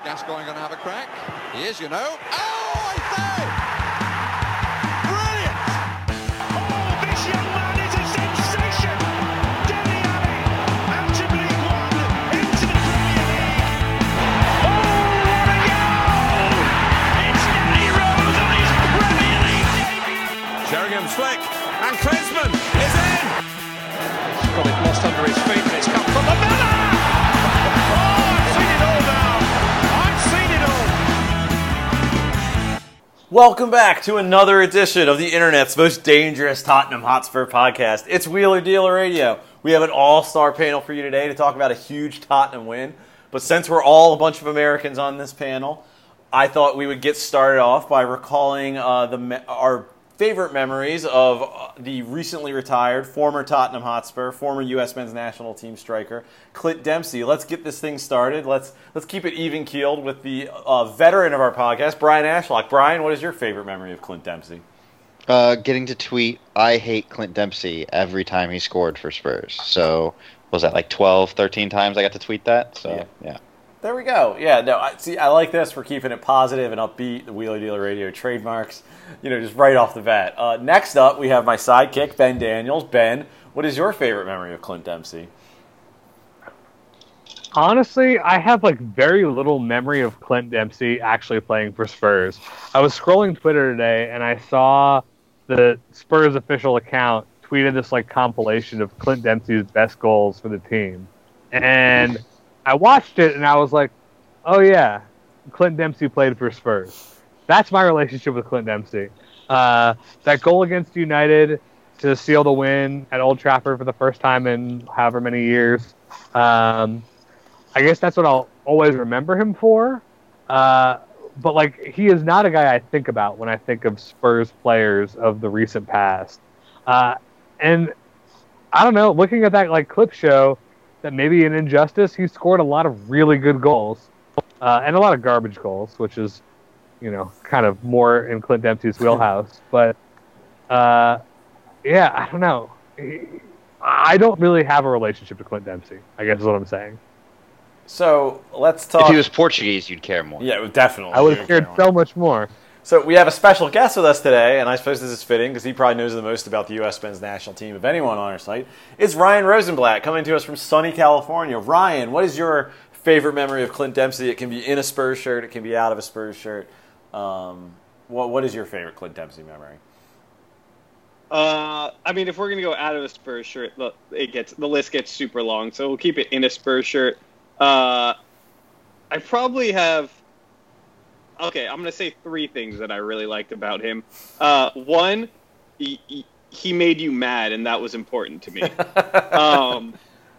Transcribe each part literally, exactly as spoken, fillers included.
Gascoigne going to have a crack? He is, you know. Oh, I say! Brilliant! Oh, this young man is a sensation! Dele Alli, out of League One, into the Premier League. Oh, what a goal! It's Danny Rose on his Premier League debut! Sheringham's flick, and Klinsmann is in! He's got it lost under his feet, and it's come from the Miller! Oh, I've seen it all now! Welcome back to another edition of the internet's most dangerous Tottenham Hotspur podcast. It's Wheeler Dealer Radio. We have an all-star panel for you today to talk about a huge Tottenham win. But since we're all a bunch of Americans on this panel, I thought we would get started off by recalling uh, the our favorite memories of the recently retired former Tottenham Hotspur, former U S men's national team striker, Clint Dempsey. Let's get this thing started. Let's let's keep it even-keeled with the uh, veteran of our podcast, Brian Ashlock. Brian, what is your favorite memory of Clint Dempsey? Uh, getting to tweet, I hate Clint Dempsey every time he scored for Spurs. So, was that like twelve, thirteen times I got to tweet that? So, yeah. yeah. There we go. Yeah, no, I see. I like this. We're keeping it positive and upbeat. The Wheeler Dealer Radio trademarks, you know, just right off the bat. Uh, next up, we have my sidekick, Ben Daniels. Ben, what is your favorite memory of Clint Dempsey? Honestly, I have like very little memory of Clint Dempsey actually playing for Spurs. I was scrolling Twitter today and I saw the Spurs official account tweeted this like compilation of Clint Dempsey's best goals for the team, and I watched it and I was like, oh yeah, Clint Dempsey played for Spurs. That's my relationship with Clint Dempsey. Uh, that goal against United to seal the win at Old Trafford for the first time in however many years. Um, I guess that's what I'll always remember him for. Uh, but like, he is not a guy I think about when I think of Spurs players of the recent past. Uh, and I don't know, looking at that like clip show, that maybe in Injustice, he scored a lot of really good goals uh, and a lot of garbage goals, which is, you know, kind of more in Clint Dempsey's wheelhouse. But, uh, yeah, I don't know. I don't really have a relationship to Clint Dempsey, I guess is what I'm saying. So let's talk. If he was Portuguese, you'd care more. Yeah, definitely. I would have cared so much more. So we have a special guest with us today, and I suppose this is fitting because he probably knows the most about the U S men's national team of anyone on our site. It's Ryan Rosenblatt coming to us from sunny California. Ryan, what is your favorite memory of Clint Dempsey? It can be in a Spurs shirt. It can be out of a Spurs shirt. Um, what What is your favorite Clint Dempsey memory? Uh, I mean, if we're gonna go out of a Spurs shirt, the, it gets the list gets super long. So we'll keep it in a Spurs shirt. Uh, I probably have. Okay, I'm going to say three things that I really liked about him. Uh, one, he, he, he made you mad, and that was important to me. um,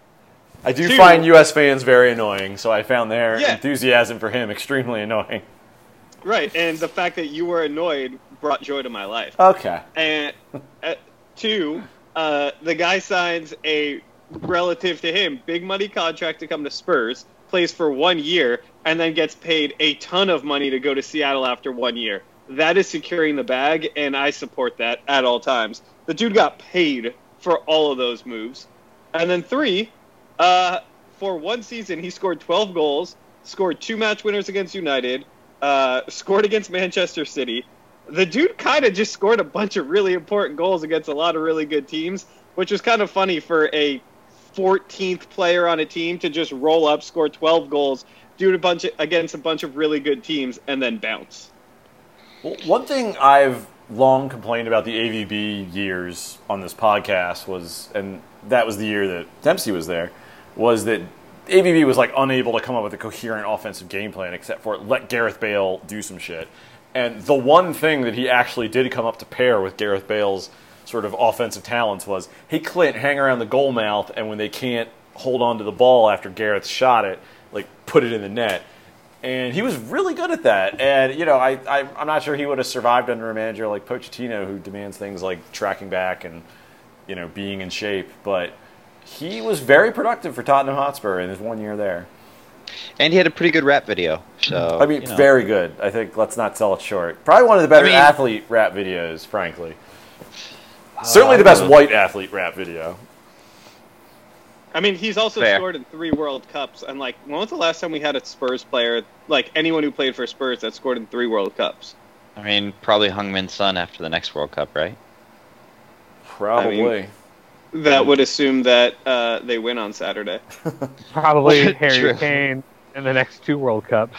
I do two, find U S fans very annoying, so I found their yeah. enthusiasm for him extremely annoying. Right, and the fact that you were annoyed brought joy to my life. Okay. And uh, two, uh, the guy signs a, relative to him, big money contract to come to Spurs, plays for one year, and then gets paid a ton of money to go to Seattle after one year. That is securing the bag, and I support that at all times. The dude got paid for all of those moves. And then three, uh, for one season, he scored twelve goals, scored two match winners against United, uh, scored against Manchester City. The dude kind of just scored a bunch of really important goals against a lot of really good teams, which was kind of funny for a fourteenth player on a team to just roll up, score twelve goals, do it a bunch of, against a bunch of really good teams, and then bounce. Well, one thing I've long complained about the A V B years on this podcast was, and that was the year that Dempsey was there, was that A V B was like unable to come up with a coherent offensive game plan except for let Gareth Bale do some shit. And the one thing that he actually did come up to pair with Gareth Bale's sort of offensive talents was, hey, Clint, hang around the goal mouth, and when they can't hold on to the ball after Gareth shot it, like, put it in the net. And he was really good at that. And, you know, I, I, I'm not sure he would have survived under a manager like Pochettino, who demands things like tracking back and, you know, being in shape. But he was very productive for Tottenham Hotspur in his one year there. And he had a pretty good rap video. So I mean, you know. very good. I think, let's not sell it short. Probably one of the better I mean, athlete rap videos, frankly. Certainly the best white athlete rap video. I mean, he's also Fair. scored in three World Cups. And, like, when was the last time we had a Spurs player, like, anyone who played for Spurs that scored in three World Cups? I mean, probably Heung-min Son after the next World Cup, right? Probably. I mean, that would assume that uh, they win on Saturday. Probably Harry True. Kane in the next two World Cups.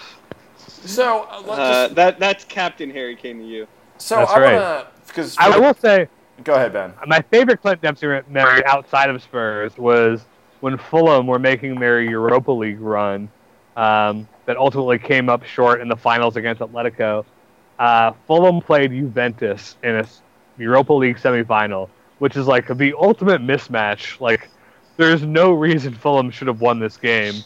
so uh, let's Uh, just, that That's Captain Harry Kane to you. so That's I right. want to because I will say, go ahead, Ben. my favorite Clint Dempsey memory outside of Spurs was when Fulham were making their Europa League run um, that ultimately came up short in the finals against Atletico. Uh, Fulham played Juventus in a Europa League semifinal, which is like the ultimate mismatch. Like, there's no reason Fulham should have won this game.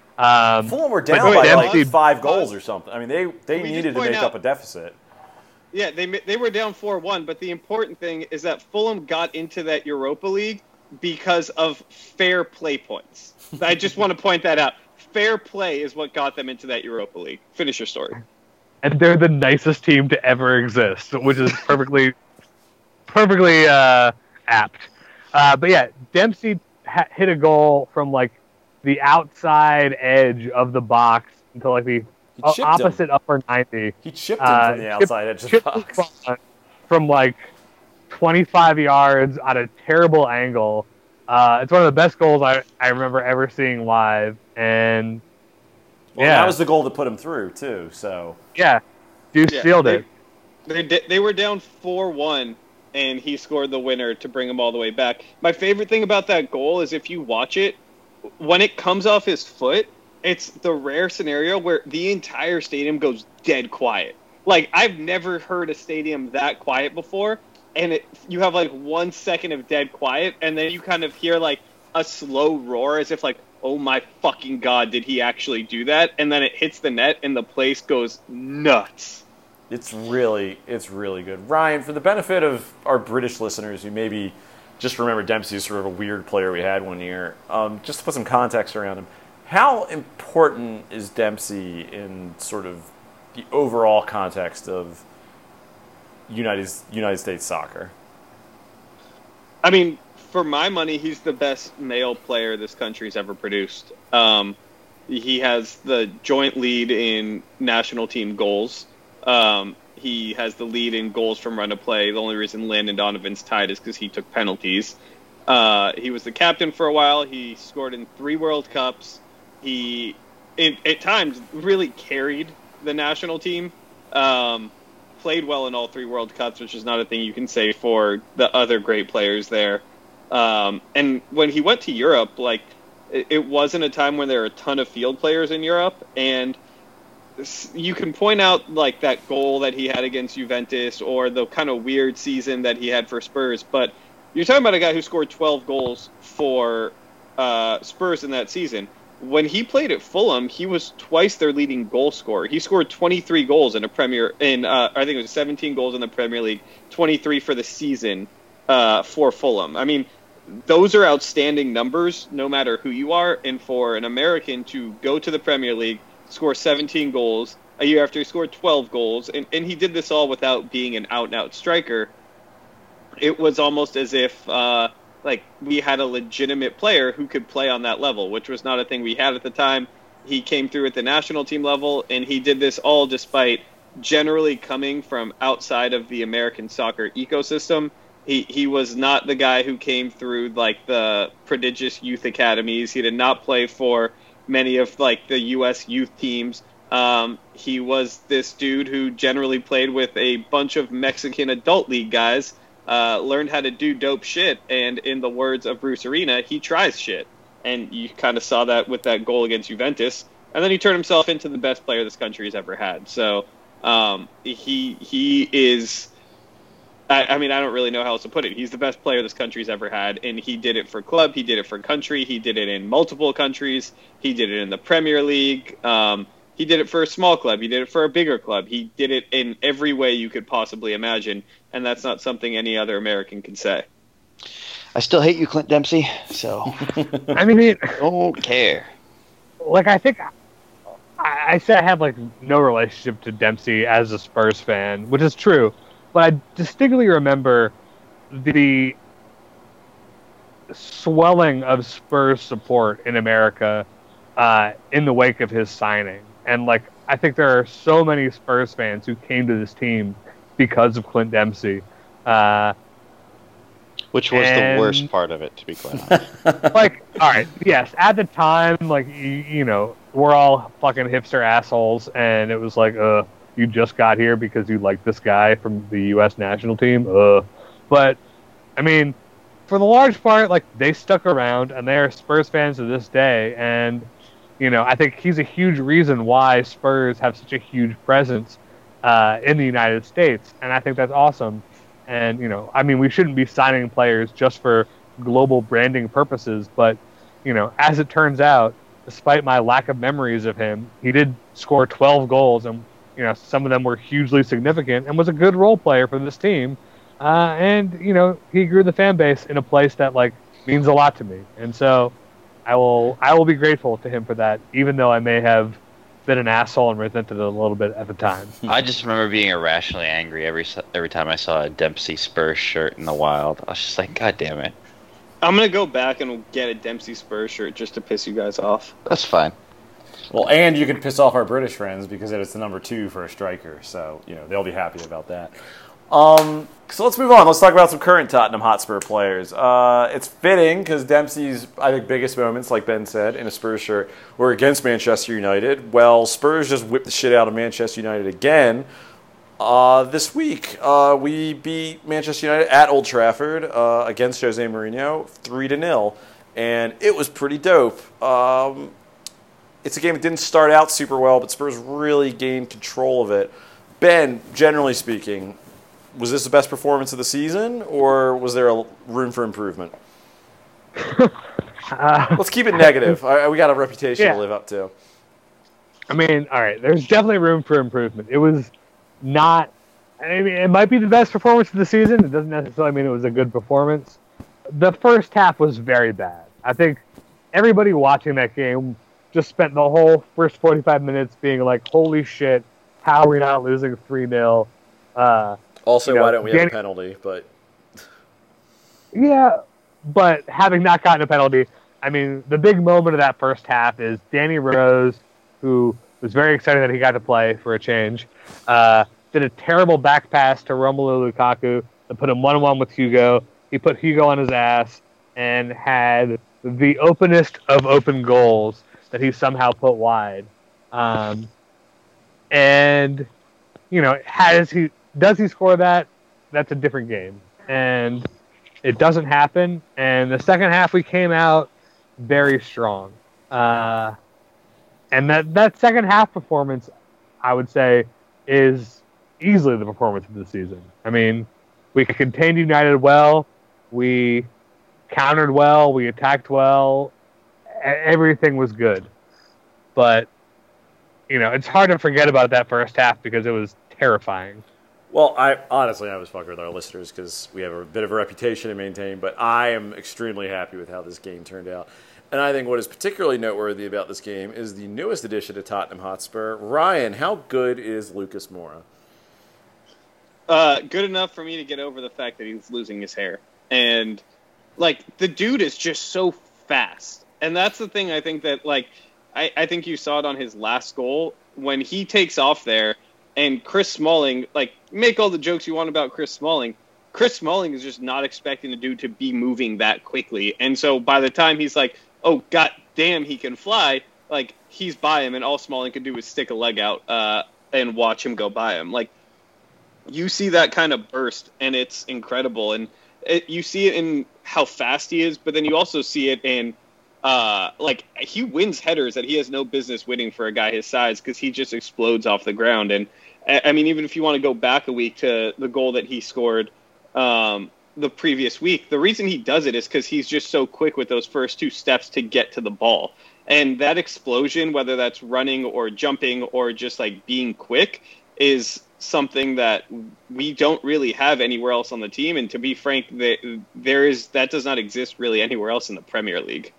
Um, Fulham were but down by Dempsey- like five goals or something. I mean, they they Can we just needed to point make out- up a deficit. Yeah, they ma- they were down four one, but the important thing is that Fulham got into that Europa League because of fair play points. I just want to point that out. Fair play is what got them into that Europa League. Finish your story. and they're the nicest team to ever exist, which is perfectly, perfectly uh, apt. Uh, but yeah, Dempsey ha- hit a goal from like the outside edge of the box until like the He o- chipped opposite him. upper ninety. He chipped him Uh, from the chipped- outside edge of the chipped box. from, from like twenty-five yards at a terrible angle. Uh, it's one of the best goals I, I remember ever seeing live, and Well, yeah, that was the goal that put him through too. So yeah, Deuce Yeah, sealed they- it. They di- they were down four one, and he scored the winner to bring them all the way back. My favorite thing about that goal is if you watch it, when it comes off his foot, it's the rare scenario where the entire stadium goes dead quiet. Like, I've never heard a stadium that quiet before, and it, you have like one second of dead quiet, and then you kind of hear like a slow roar as if like, oh my fucking god, did he actually do that? And then it hits the net, and the place goes nuts. it's really, it's really good. Ryan, for the benefit of our British listeners who maybe just remember Dempsey as sort of a weird player we had one year, um, just to put some context around him, how important is Dempsey in sort of the overall context of United United States soccer? I mean, for my money, he's the best male player this country's ever produced. Um, he has the joint lead in national team goals. Um, he has the lead in goals from run to play. The only reason Landon Donovan's tied is because he took penalties. Uh, he was the captain for a while. He scored in three World Cups. He, it, at times, really carried the national team. Um, played well in all three World Cups, which is not a thing you can say for the other great players there. Um, and when he went to Europe, like, it, it wasn't a time when there were a ton of field players in Europe, and you can point out like that goal that he had against Juventus or the kind of weird season that he had for Spurs, but you're talking about a guy who scored twelve goals for uh, Spurs in that season. When he played at Fulham, he was twice their leading goal scorer. He scored twenty-three goals in a Premier in uh, I think it was seventeen goals in the Premier League, twenty-three for the season uh, for Fulham. I mean, those are outstanding numbers, no matter who you are. And for an American to go to the Premier League, score seventeen goals a year after he scored twelve goals, and, and he did this all without being an out-and-out striker. It was almost as if uh, like we had a legitimate player who could play on that level, which was not a thing we had at the time. He came through at the national team level, and he did this all despite generally coming from outside of the American soccer ecosystem. He he was not the guy who came through like the prodigious youth academies. He did not play for many of like the U S youth teams. Um, he was this dude who generally played with a bunch of Mexican adult league guys, uh, learned how to do dope shit, and in the words of Bruce Arena, he tries shit. And you kind of saw that with that goal against Juventus. And then he turned himself into the best player this country has ever had. So um, he he is... I, I mean, I don't really know how else to put it. He's the best player this country's ever had, and he did it for club, he did it for country, he did it in multiple countries, he did it in the Premier League, um, he did it for a small club, he did it for a bigger club, he did it in every way you could possibly imagine, and that's not something any other American can say. I still hate you, Clint Dempsey, so I mean, it, don't care. like I think I, I say I have like no relationship to Dempsey as a Spurs fan, which is true. But I distinctly remember the swelling of Spurs support in America uh, in the wake of his signing. And, like, I think there are so many Spurs fans who came to this team because of Clint Dempsey. Uh, Which was and, the worst part of it, to be quite honest. Like, all right, yes, at the time, like, you, you know, we're all fucking hipster assholes, and it was like, uh, you just got here because you like this guy from the U S national team? Uh. But, I mean, for the large part, like, they stuck around, and they are Spurs fans to this day, and, you know, I think he's a huge reason why Spurs have such a huge presence uh, in the United States, and I think that's awesome. And, you know, I mean, we shouldn't be signing players just for global branding purposes, but, you know, as it turns out, despite my lack of memories of him, he did score twelve goals, and, you know, some of them were hugely significant, and was a good role player for this team. Uh, and, you know, he grew the fan base in a place that, like, means a lot to me. And so I will I will be grateful to him for that, even though I may have been an asshole and resented it a little bit at the time. I just remember being irrationally angry every every time I saw a Dempsey Spurs shirt in the wild. I was just like, God damn it. I'm gonna go back and get a Dempsey Spurs shirt just to piss you guys off. That's fine. Well, and you can piss off our British friends because it's the number two for a striker, so you know they'll be happy about that. Um, so let's move on. Let's talk about some current Tottenham Hotspur players. Uh, it's fitting because Dempsey's, I think, biggest moments, like Ben said, in a Spurs shirt were against Manchester United. Well, Spurs just whipped the shit out of Manchester United again. Uh, this week, uh, we beat Manchester United at Old Trafford uh, against Jose Mourinho, three to nil, and it was pretty dope. Um, it's a game that didn't start out super well, but Spurs really gained control of it. Ben, generally speaking, was this the best performance of the season, or was there a room for improvement? uh, Let's keep it negative. I, we got a reputation yeah. to live up to. I mean, all right, there's definitely room for improvement. It was not, I mean, it might be the best performance of the season. It doesn't necessarily mean it was a good performance. The first half was very bad. I think everybody watching that game just spent the whole first forty-five minutes being like, holy shit, how are we not losing three nil? Uh, Also, you know, why don't we Danny, have a penalty? But yeah, but having not gotten a penalty, I mean, the big moment of that first half is Danny Rose, who was very excited that he got to play for a change, uh, did a terrible back pass to Romelu Lukaku and put him one-on-one with Hugo. He put Hugo on his ass and had the openest of open goals that he somehow put wide. Um, and, you know, has he does he score that? That's a different game. And it doesn't happen. And the second half, we came out very strong. Uh, and that, that second half performance, I would say, is easily the performance of the season. I mean, we contained United well. We countered well. We attacked well. Everything was good. But, you know, it's hard to forget about that first half because it was terrifying. Well, I honestly, I was fucking with our listeners because we have a bit of a reputation to maintain, but I am extremely happy with how this game turned out. And I think what is particularly noteworthy about this game is the newest addition to Tottenham Hotspur. Ryan, how good is Lucas Moura? Uh, good enough for me to get over the fact that he's losing his hair. And, like, the dude is just so fast. And that's the thing I think that, like, I, I think you saw it on his last goal. When he takes off there, and Chris Smalling, like, make all the jokes you want about Chris Smalling. Chris Smalling is just not expecting the dude to be moving that quickly. And so by the time he's like, oh, god damn, he can fly, like, he's by him, and all Smalling can do is stick a leg out uh, and watch him go by him. Like, you see that kind of burst, and it's incredible. And it, you see it in how fast he is, but then you also see it in, uh, like, he wins headers that he has no business winning for a guy his size because he just explodes off the ground. And, I mean, even if you want to go back a week to the goal that he scored um, the previous week, the reason he does it is because he's just so quick with those first two steps to get to the ball. And that explosion, whether that's running or jumping or just, like, being quick, is something that we don't really have anywhere else on the team. And to be frank, there is that does not exist really anywhere else in the Premier League.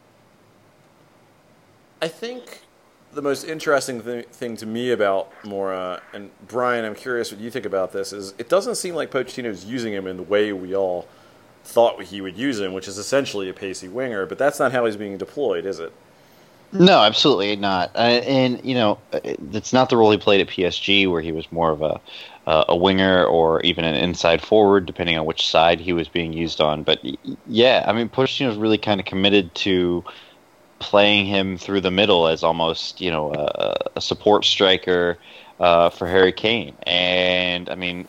I think the most interesting th- thing to me about Moura, and Brian, I'm curious what you think about this, is it doesn't seem like Pochettino's using him in the way we all thought he would use him, which is essentially a pacey winger. But that's not how he's being deployed, is it? No, absolutely not. Uh, and you know, it's not the role he played at P S G, where he was more of a uh, a winger or even an inside forward, depending on which side he was being used on. But yeah, I mean, Pochettino's really kind of committed to playing him through the middle as almost, you know, a, a support striker uh, for Harry Kane. And I mean,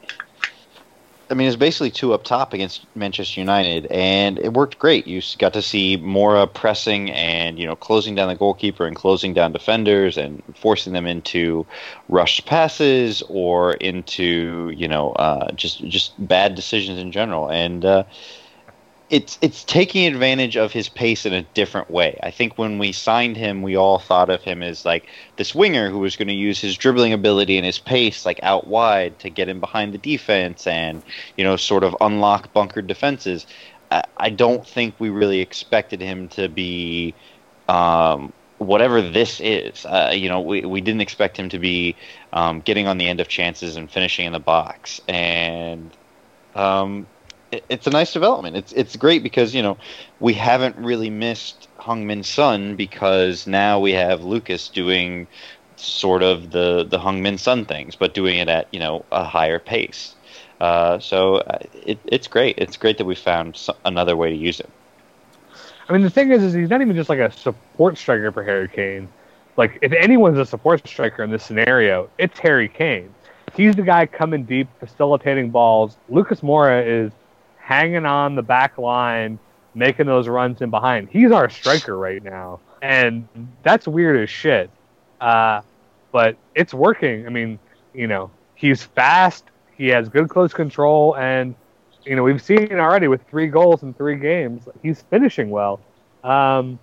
I mean, it's basically two up top against Manchester United, and it worked great. You got to see Mora pressing and, you know, closing down the goalkeeper and closing down defenders and forcing them into rushed passes or into, you know, uh, just just bad decisions in general. And uh, it's it's taking advantage of his pace in a different way. I think when we signed him, we all thought of him as like this winger who was going to use his dribbling ability and his pace like out wide to get in behind the defense and, you know, sort of unlock bunkered defenses. I, I don't think we really expected him to be um, whatever this is. Uh, you know, we we didn't expect him to be um, getting on the end of chances and finishing in the box. And um, it's a nice development. It's it's great because, you know, we haven't really missed Heung-min Son because now we have Lucas doing sort of the, the Heung-min Son things, but doing it at, you know, a higher pace. Uh, so uh, it, it's great. It's great that we found so- another way to use him. I mean, the thing is, is he's not even just like a support striker for Harry Kane. Like, if anyone's a support striker in this scenario, it's Harry Kane. He's the guy coming deep, facilitating balls. Lucas Moura is hanging on the back line, making those runs in behind. He's our striker right now, and that's weird as shit. Uh, but it's working. I mean, you know, he's fast. He has good close control, and you know, we've seen already with three goals in three games, he's finishing well. Um,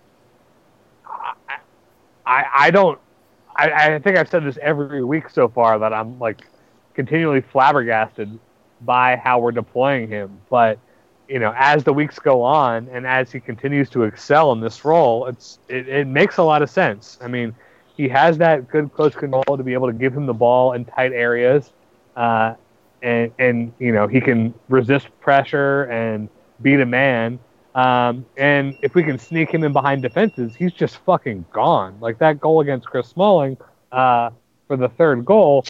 I, I, I don't. I, I think I've said this every week so far that I'm like continually flabbergasted by how we're deploying him. But you know, as the weeks go on and as he continues to excel in this role, it's it, it makes a lot of sense. I mean, he has that good close control to be able to give him the ball in tight areas, uh, and and you know, he can resist pressure and beat a man. Um, and if we can sneak him in behind defenses, he's just fucking gone. Like that goal against Chris Smalling uh, for the third goal,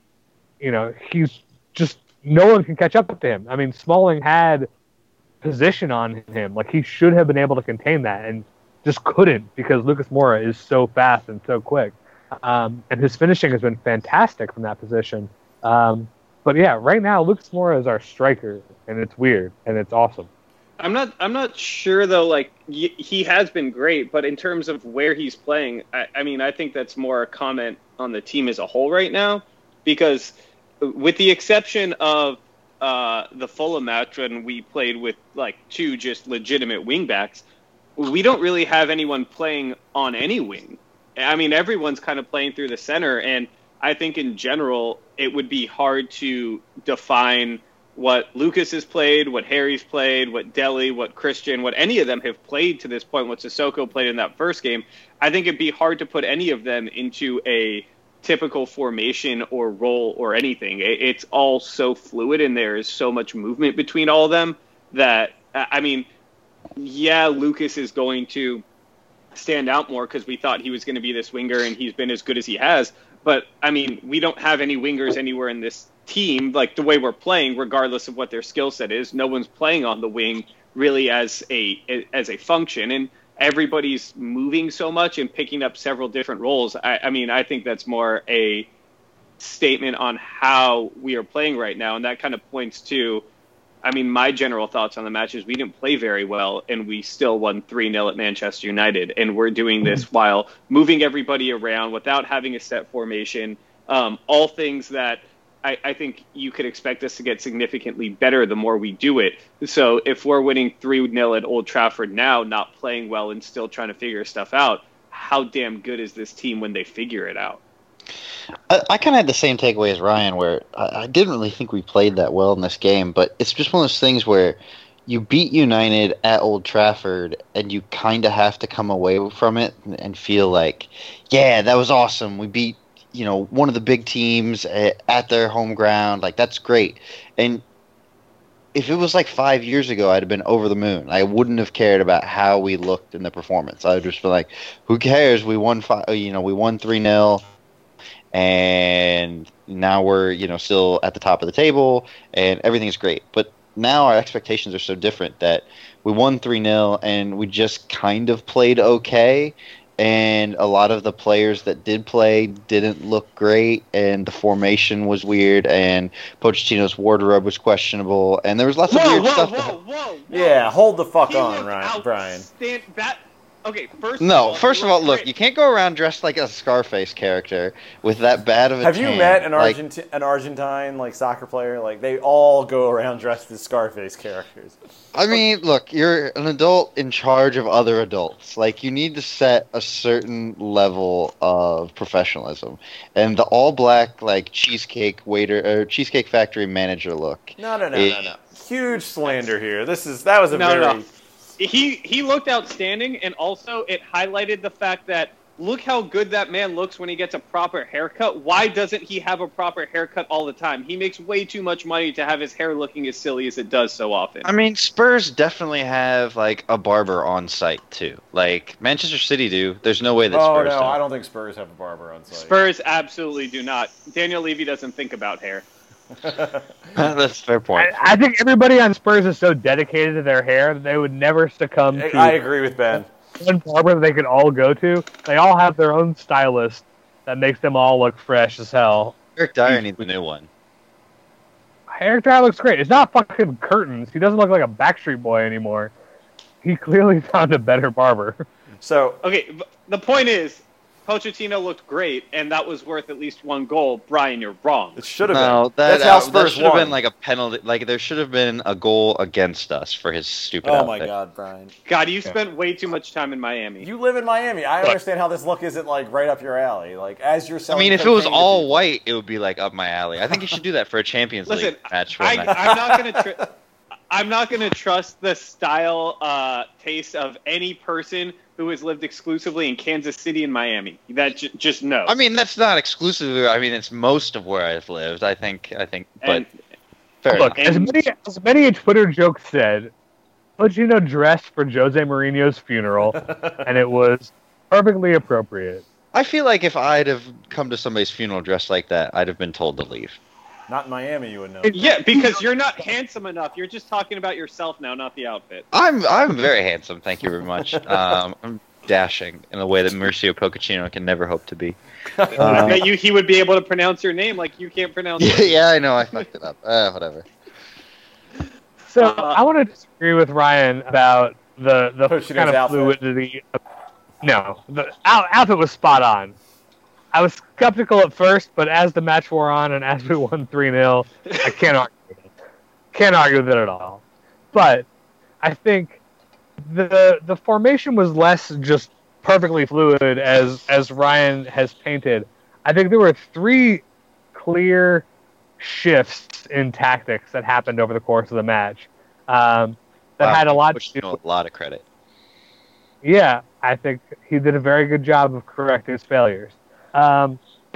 you know, he's just no one can catch up to him. I mean, Smalling had position on him. Like, he should have been able to contain that and just couldn't because Lucas Moura is so fast and so quick. Um, and his finishing has been fantastic from that position. Um, but yeah, right now, Lucas Moura is our striker, and it's weird, and it's awesome. I'm not. I'm not sure though. Like y- he has been great, but in terms of where he's playing, I, I mean, I think that's more a comment on the team as a whole right now, because with the exception of uh, the Fulham match when we played with like two just legitimate wingbacks, we don't really have anyone playing on any wing. I mean, everyone's kind of playing through the center, and I think in general it would be hard to define what Lucas has played, what Harry's played, what Dele, what Christian, what any of them have played to this point, what Sissoko played in that first game. I think it'd be hard to put any of them into a typical formation or role or anything. It's all so fluid, and there is so much movement between all of them that, I mean, yeah, Lucas is going to stand out more because we thought he was going to be this winger, and he's been as good as he has. But, I mean, we don't have any wingers anywhere in this team, like the way we're playing, regardless of what their skill set is. No one's playing on the wing really as a as a function, and everybody's moving so much and picking up several different roles. I, I mean, I think that's more a statement on how we are playing right now, and that kind of points to, I mean, my general thoughts on the match is we didn't play very well, and we still won three nil at Manchester United, and we're doing this while moving everybody around without having a set formation, um, all things that I, I think you could expect us to get significantly better the more we do it. So if we're winning three nil at Old Trafford now, not playing well and still trying to figure stuff out, how damn good is this team when they figure it out? I, I kind of had the same takeaway as Ryan, where I, I didn't really think we played that well in this game, but it's just one of those things where you beat United at Old Trafford, and you kind of have to come away from it and, and feel like, yeah, that was awesome. We beat, you know, one of the big teams at, at their home ground. Like, that's great. And if it was like five years ago, I'd have been over the moon. I wouldn't have cared about how we looked in the performance. I would just be like, "Who cares? We won five. You know, we won three nil, and now we're you know still at the top of the table, and everything's great." But now our expectations are so different that we won three nil, and we just kind of played okay. And a lot of the players that did play didn't look great, and the formation was weird, and Pochettino's wardrobe was questionable, and there was lots of Whoa, weird whoa, stuff. whoa, that- whoa, whoa! Yeah, hold the fuck He on, looked Ryan, Brian. outstand- That okay. First, No, of all, first he of all, looked look, great. you can't go around dressed like a Scarface character with that bad of a Have you tan. met an Like, Argenti- an Argentine like soccer player? Like they all go around dressed as Scarface characters. I mean, look, you're an adult in charge of other adults. Like, you need to set a certain level of professionalism. And the all-black, like, cheesecake waiter or cheesecake factory manager look. No, no, no, is- no, no. Huge slander here. This is that was a No, very. no. He he looked outstanding, and also it highlighted the fact that look how good that man looks when he gets a proper haircut. Why doesn't he have a proper haircut all the time? He makes way too much money to have his hair looking as silly as it does so often. I mean, Spurs definitely have, like, a barber on site, too. Like, Manchester City do. There's no way that Oh Spurs no, don't. I don't think Spurs have a barber on site. Spurs absolutely do not. Daniel Levy doesn't think about hair. That's a fair point. I, I think everybody on Spurs is so dedicated to their hair that they would never succumb I, to I agree with Ben. one barber that they could all go to. They all have their own stylist that makes them all look fresh as hell. Eric Dyer needs a new one. Eric Dyer looks great. It's not fucking curtains. He doesn't look like a Backstreet Boy anymore. He clearly found a better barber. So Okay, b- the point is, Pochettino looked great, and that was worth at least one goal. Brian, you're wrong. it should have No, been. that, That's how uh, that Spurs should have won. been like a penalty. Like, there should have been a goal against us for his stupid oh my outfit. God, Brian. God, you spent way too much time in Miami. You live in Miami. I understand how this look isn't like right up your alley. Like as you're I selling. mean, if it was cocaine to all people. white, it would be like up my alley. I think you should do that for a Champions Listen, League match. I, one night. I'm not gonna. Tr- I'm not gonna trust the style uh, taste of any person who has lived exclusively in Kansas City and Miami. That j- just no. I mean, that's not exclusive. I mean, it's most of where I've lived. I think. I think, but And- fair Look, enough. as many, as many a Twitter joke said, Pochettino dressed for Jose Mourinho's funeral, and it was perfectly appropriate. I feel like if I'd have come to somebody's funeral dressed like that, I'd have been told to leave. Not in Miami, you would know. yeah, because you're not handsome enough. You're just talking about yourself now, not the outfit. I'm I'm very handsome. Thank you very much. Um, I'm dashing in a way that Mauricio Pochettino can never hope to be. I bet you he would be able to pronounce your name like you can't pronounce Yeah, it. yeah, I know. I fucked it up. Uh, whatever. So Uh, I want to disagree with Ryan about the the Pochettino's kind of outfit. fluidity. Of, no, the out, outfit was spot on. I was skeptical at first, but as the match wore on and as we won three nil, I can't argue with it. Can't argue with it at all. But I think the the formation was less just perfectly fluid as as Ryan has painted. I think there were three clear shifts in tactics that happened over the course of the match um, that Wow, had a lot to do. Pochettino a lot of credit. Yeah, I think he did a very good job of correcting his failures. Um,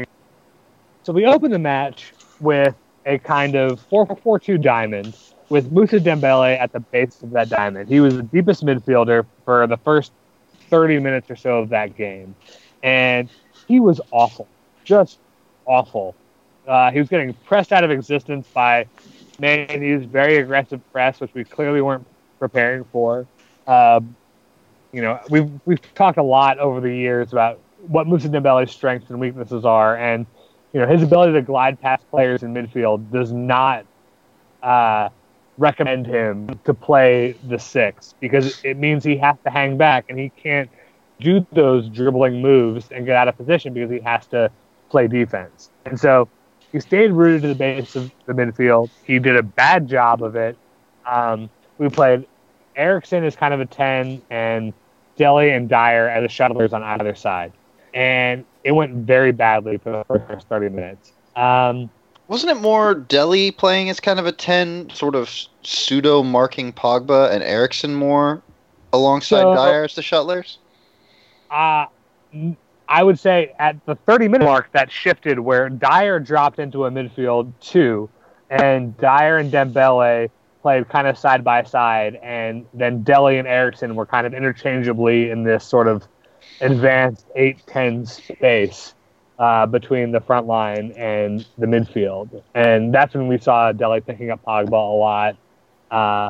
so we opened the match with a kind of four four two diamond with Moussa Dembele at the base of that diamond. He was the deepest midfielder for the first thirty minutes or so of that game. And he was awful. Just awful. Uh, he was getting pressed out of existence by Man U's very aggressive press, which we clearly weren't preparing for. Um, you know, we've we've talked a lot over the years about what Moussa Dembele's strengths and weaknesses are, and you know his ability to glide past players in midfield does not uh, recommend him to play the six because it means he has to hang back and he can't do those dribbling moves and get out of position because he has to play defense. And so he stayed rooted to the base of the midfield. He did a bad job of it. Um, we played Eriksson as kind of a ten and Dele and Dyer as the shuttlers on either side. And it went very badly for the first thirty minutes. Um, Wasn't it more Delhi playing as kind of a ten, sort of pseudo marking Pogba, and Eriksson more alongside So- Dyer as the shuttlers? uh, I would say at the thirty minute mark that shifted where Dyer dropped into a midfield two, and Dyer and Dembele played kind of side by side, and then Dele and Eriksson were kind of interchangeably in this sort of advanced eight ten space uh, between the front line and the midfield. And that's when we saw Dele picking up Pogba a lot. Uh,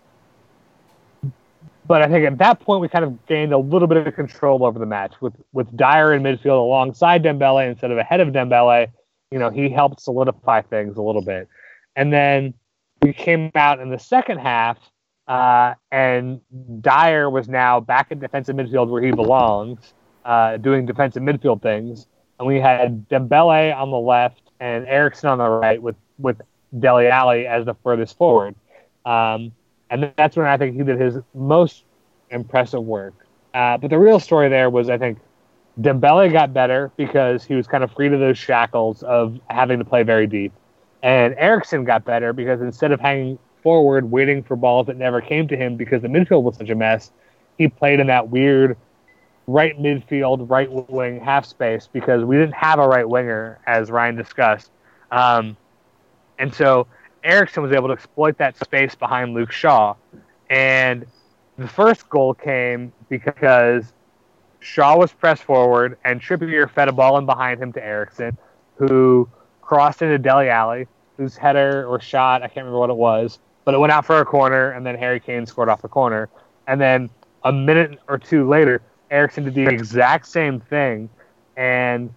but I think at that point we kind of gained a little bit of control over the match with, with Dyer in midfield alongside Dembele instead of ahead of Dembele. You know, he helped solidify things a little bit. And then we came out in the second half, uh, and Dyer was now back in defensive midfield where he belongs, uh, doing defensive midfield things. And we had Dembele on the left and Eriksson on the right with, with Dele Alli as the furthest forward. Um, and that's when I think he did his most impressive work. Uh, but the real story there was, I think, Dembele got better because he was kind of free to those shackles of having to play very deep. And Eriksson got better because instead of hanging forward, waiting for balls that never came to him because the midfield was such a mess, he played in that weird right midfield, right wing half space because we didn't have a right winger, as Ryan discussed. Um, and so Eriksson was able to exploit that space behind Luke Shaw. And the first goal came because Shaw was pressed forward, and Trippier fed a ball in behind him to Eriksson, who crossed into Dele Alli, whose header or shot, I can't remember what it was, but it went out for a corner, and then Harry Kane scored off the corner. And then a minute or two later, Eriksson did the exact same thing and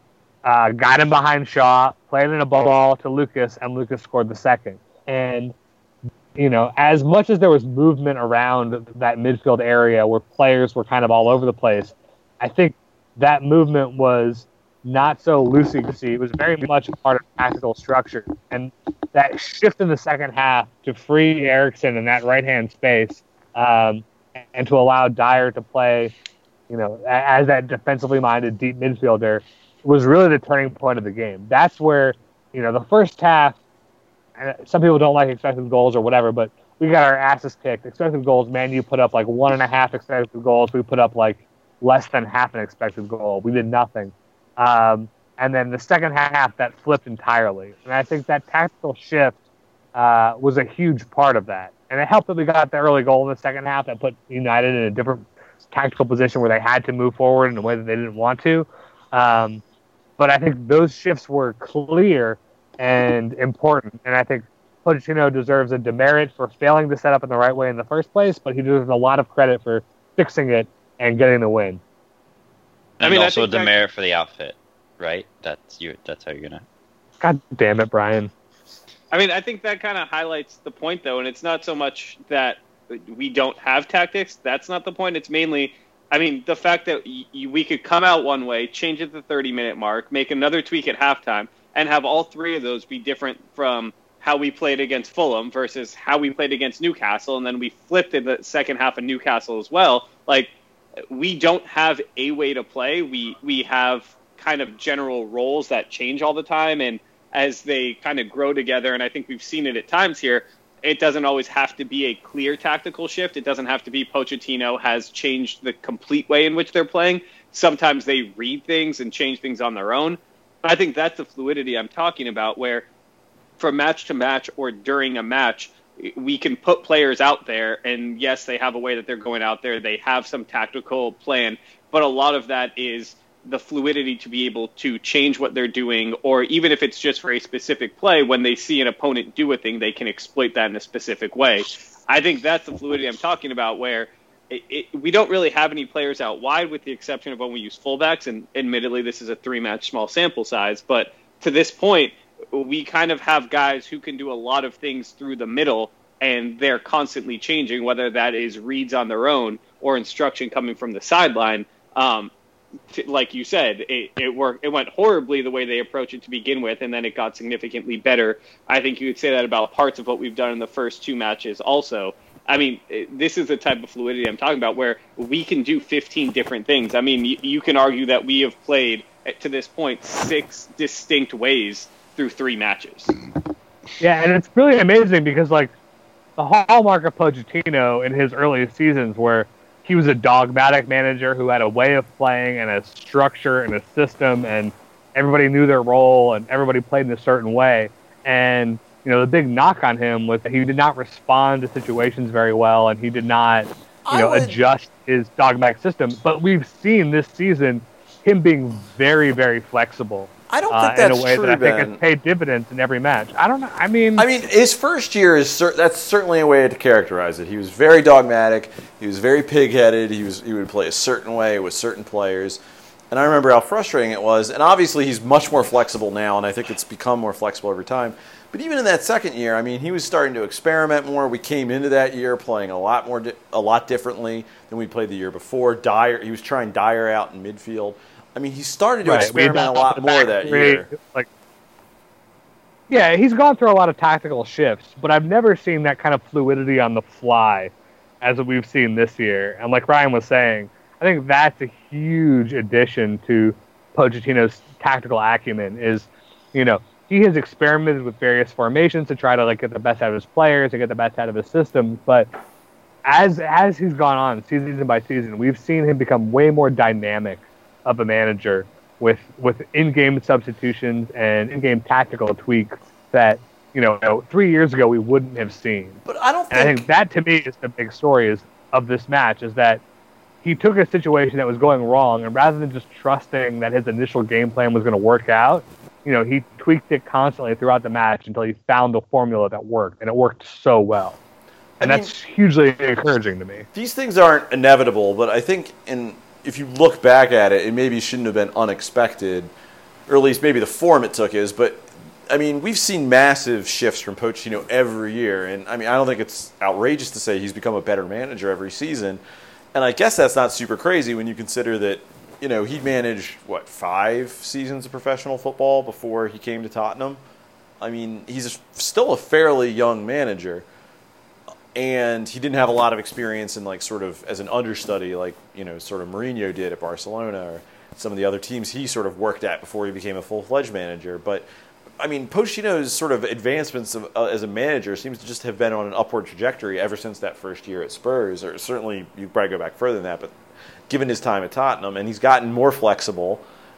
uh, got him behind Shaw, played in a ball to Lucas, and Lucas scored the second. And you know, as much as there was movement around that midfield area where players were kind of all over the place, I think that movement was not so loosey-goosey. It was very much a part of tactical structure. And that shift in the second half to free Eriksson in that right-hand space um, and to allow Dyer to play, you know, as that defensively minded deep midfielder was really the turning point of the game. That's where, you know, the first half, some people don't like expected goals or whatever, but we got our asses kicked. Expected goals, Man U put up like one and a half expected goals. We put up like less than half an expected goal. We did nothing. Um, and then the second half, that flipped entirely. And I think that tactical shift uh, was a huge part of that. And it helped that we got the early goal in the second half that put United in a different tactical position where they had to move forward in a way that they didn't want to. Um, but I think those shifts were clear and important. And I think Pochettino deserves a demerit for failing to set up in the right way in the first place, but he deserves a lot of credit for fixing it and getting the win. And I mean, also I a think that- demerit for the outfit, right? That's you. That's how you're gonna. God damn it, Brian. I mean, I think that kind of highlights the point, though, and it's not so much that we don't have tactics. That's not the point. It's mainly, I mean, the fact that y- y- we could come out one way, change at the thirty-minute mark, make another tweak at halftime, and have all three of those be different from how we played against Fulham versus how we played against Newcastle, and then we flipped in the second half of Newcastle as well. Like, we don't have a way to play. We we have kind of general roles that change all the time, and as they kind of grow together, and I think we've seen it at times here, it doesn't always have to be a clear tactical shift. It doesn't have to be Pochettino has changed the complete way in which they're playing. Sometimes they read things and change things on their own. I think that's the fluidity I'm talking about, where from match to match or during a match, we can put players out there, and yes, they have a way that they're going out there. They have some tactical plan, but a lot of that is the fluidity to be able to change what they're doing, or even if it's just for a specific play, when they see an opponent do a thing, they can exploit that in a specific way. I think that's the fluidity I'm talking about, where it, it, we don't really have any players out wide with the exception of when we use fullbacks, and admittedly this is a three-match small sample size, but to this point, we kind of have guys who can do a lot of things through the middle, and they're constantly changing, whether that is reads on their own or instruction coming from the sideline. Um, t- like you said, it, it worked. It went horribly the way they approached it to begin with, and then it got significantly better. I think you could say that about parts of what we've done in the first two matches also. I mean, it, this is the type of fluidity I'm talking about, where we can do fifteen different things. I mean, y- you can argue that we have played, to this point, six distinct ways through three matches. Yeah, and it's really amazing because, like, the hallmark of Pochettino in his early seasons, where he was a dogmatic manager who had a way of playing and a structure and a system, and everybody knew their role and everybody played in a certain way. And you know, the big knock on him was that he did not respond to situations very well, and he did not, you I know, would- adjust his dogmatic system. But we've seen this season him being very, very flexible. I don't uh, think that's in a way true, that I think Ben. has paid dividends in every match. I don't know. I mean, I mean, his first year is cer- that's certainly a way to characterize it. He was very dogmatic. He was very pig-headed. He was he would play a certain way with certain players, and I remember how frustrating it was. And obviously, he's much more flexible now, and I think it's become more flexible every time. But even in that second year, I mean, he was starting to experiment more. We came into that year playing a lot more, di- a lot differently than we played the year before. Dyer, he was trying Dyer out in midfield. I mean, he started to right, we experiment a adopted lot the more back that three, year. Like, yeah, he's gone through a lot of tactical shifts, but I've never seen that kind of fluidity on the fly as we've seen this year. And like Ryan was saying, I think that's a huge addition to Pochettino's tactical acumen. Is, you know, he has experimented with various formations to try to like get the best out of his players, to get the best out of his system, but as as he's gone on season by season, we've seen him become way more dynamic of a manager with with in-game substitutions and in-game tactical tweaks that, you know, three years ago we wouldn't have seen. But I don't And I think think that to me is the big story is of this match, is that he took a situation that was going wrong, and rather than just trusting that his initial game plan was going to work out, you know, he tweaked it constantly throughout the match until he found the formula that worked, and it worked so well. And I mean, that's hugely encouraging to me. these things aren't inevitable, but I think in if you look back at it, it maybe shouldn't have been unexpected, or at least maybe the form it took is. But I mean, we've seen massive shifts from Pochettino every year, and I mean, I don't think it's outrageous to say he's become a better manager every season. And I guess that's not super crazy when you consider that, you know, he managed what five seasons of professional football before he came to Tottenham. I mean, he's still a fairly young manager. And he didn't have a lot of experience in, like, sort of as an understudy, like, you know, sort of Mourinho did at Barcelona or some of the other teams he sort of worked at before he became a full-fledged manager. But, I mean, Pochettino's sort of advancements of, uh, as a manager seems to just have been on an upward trajectory ever since that first year at Spurs. Or certainly, you probably go back further than that, but given his time at Tottenham, and he's gotten more flexible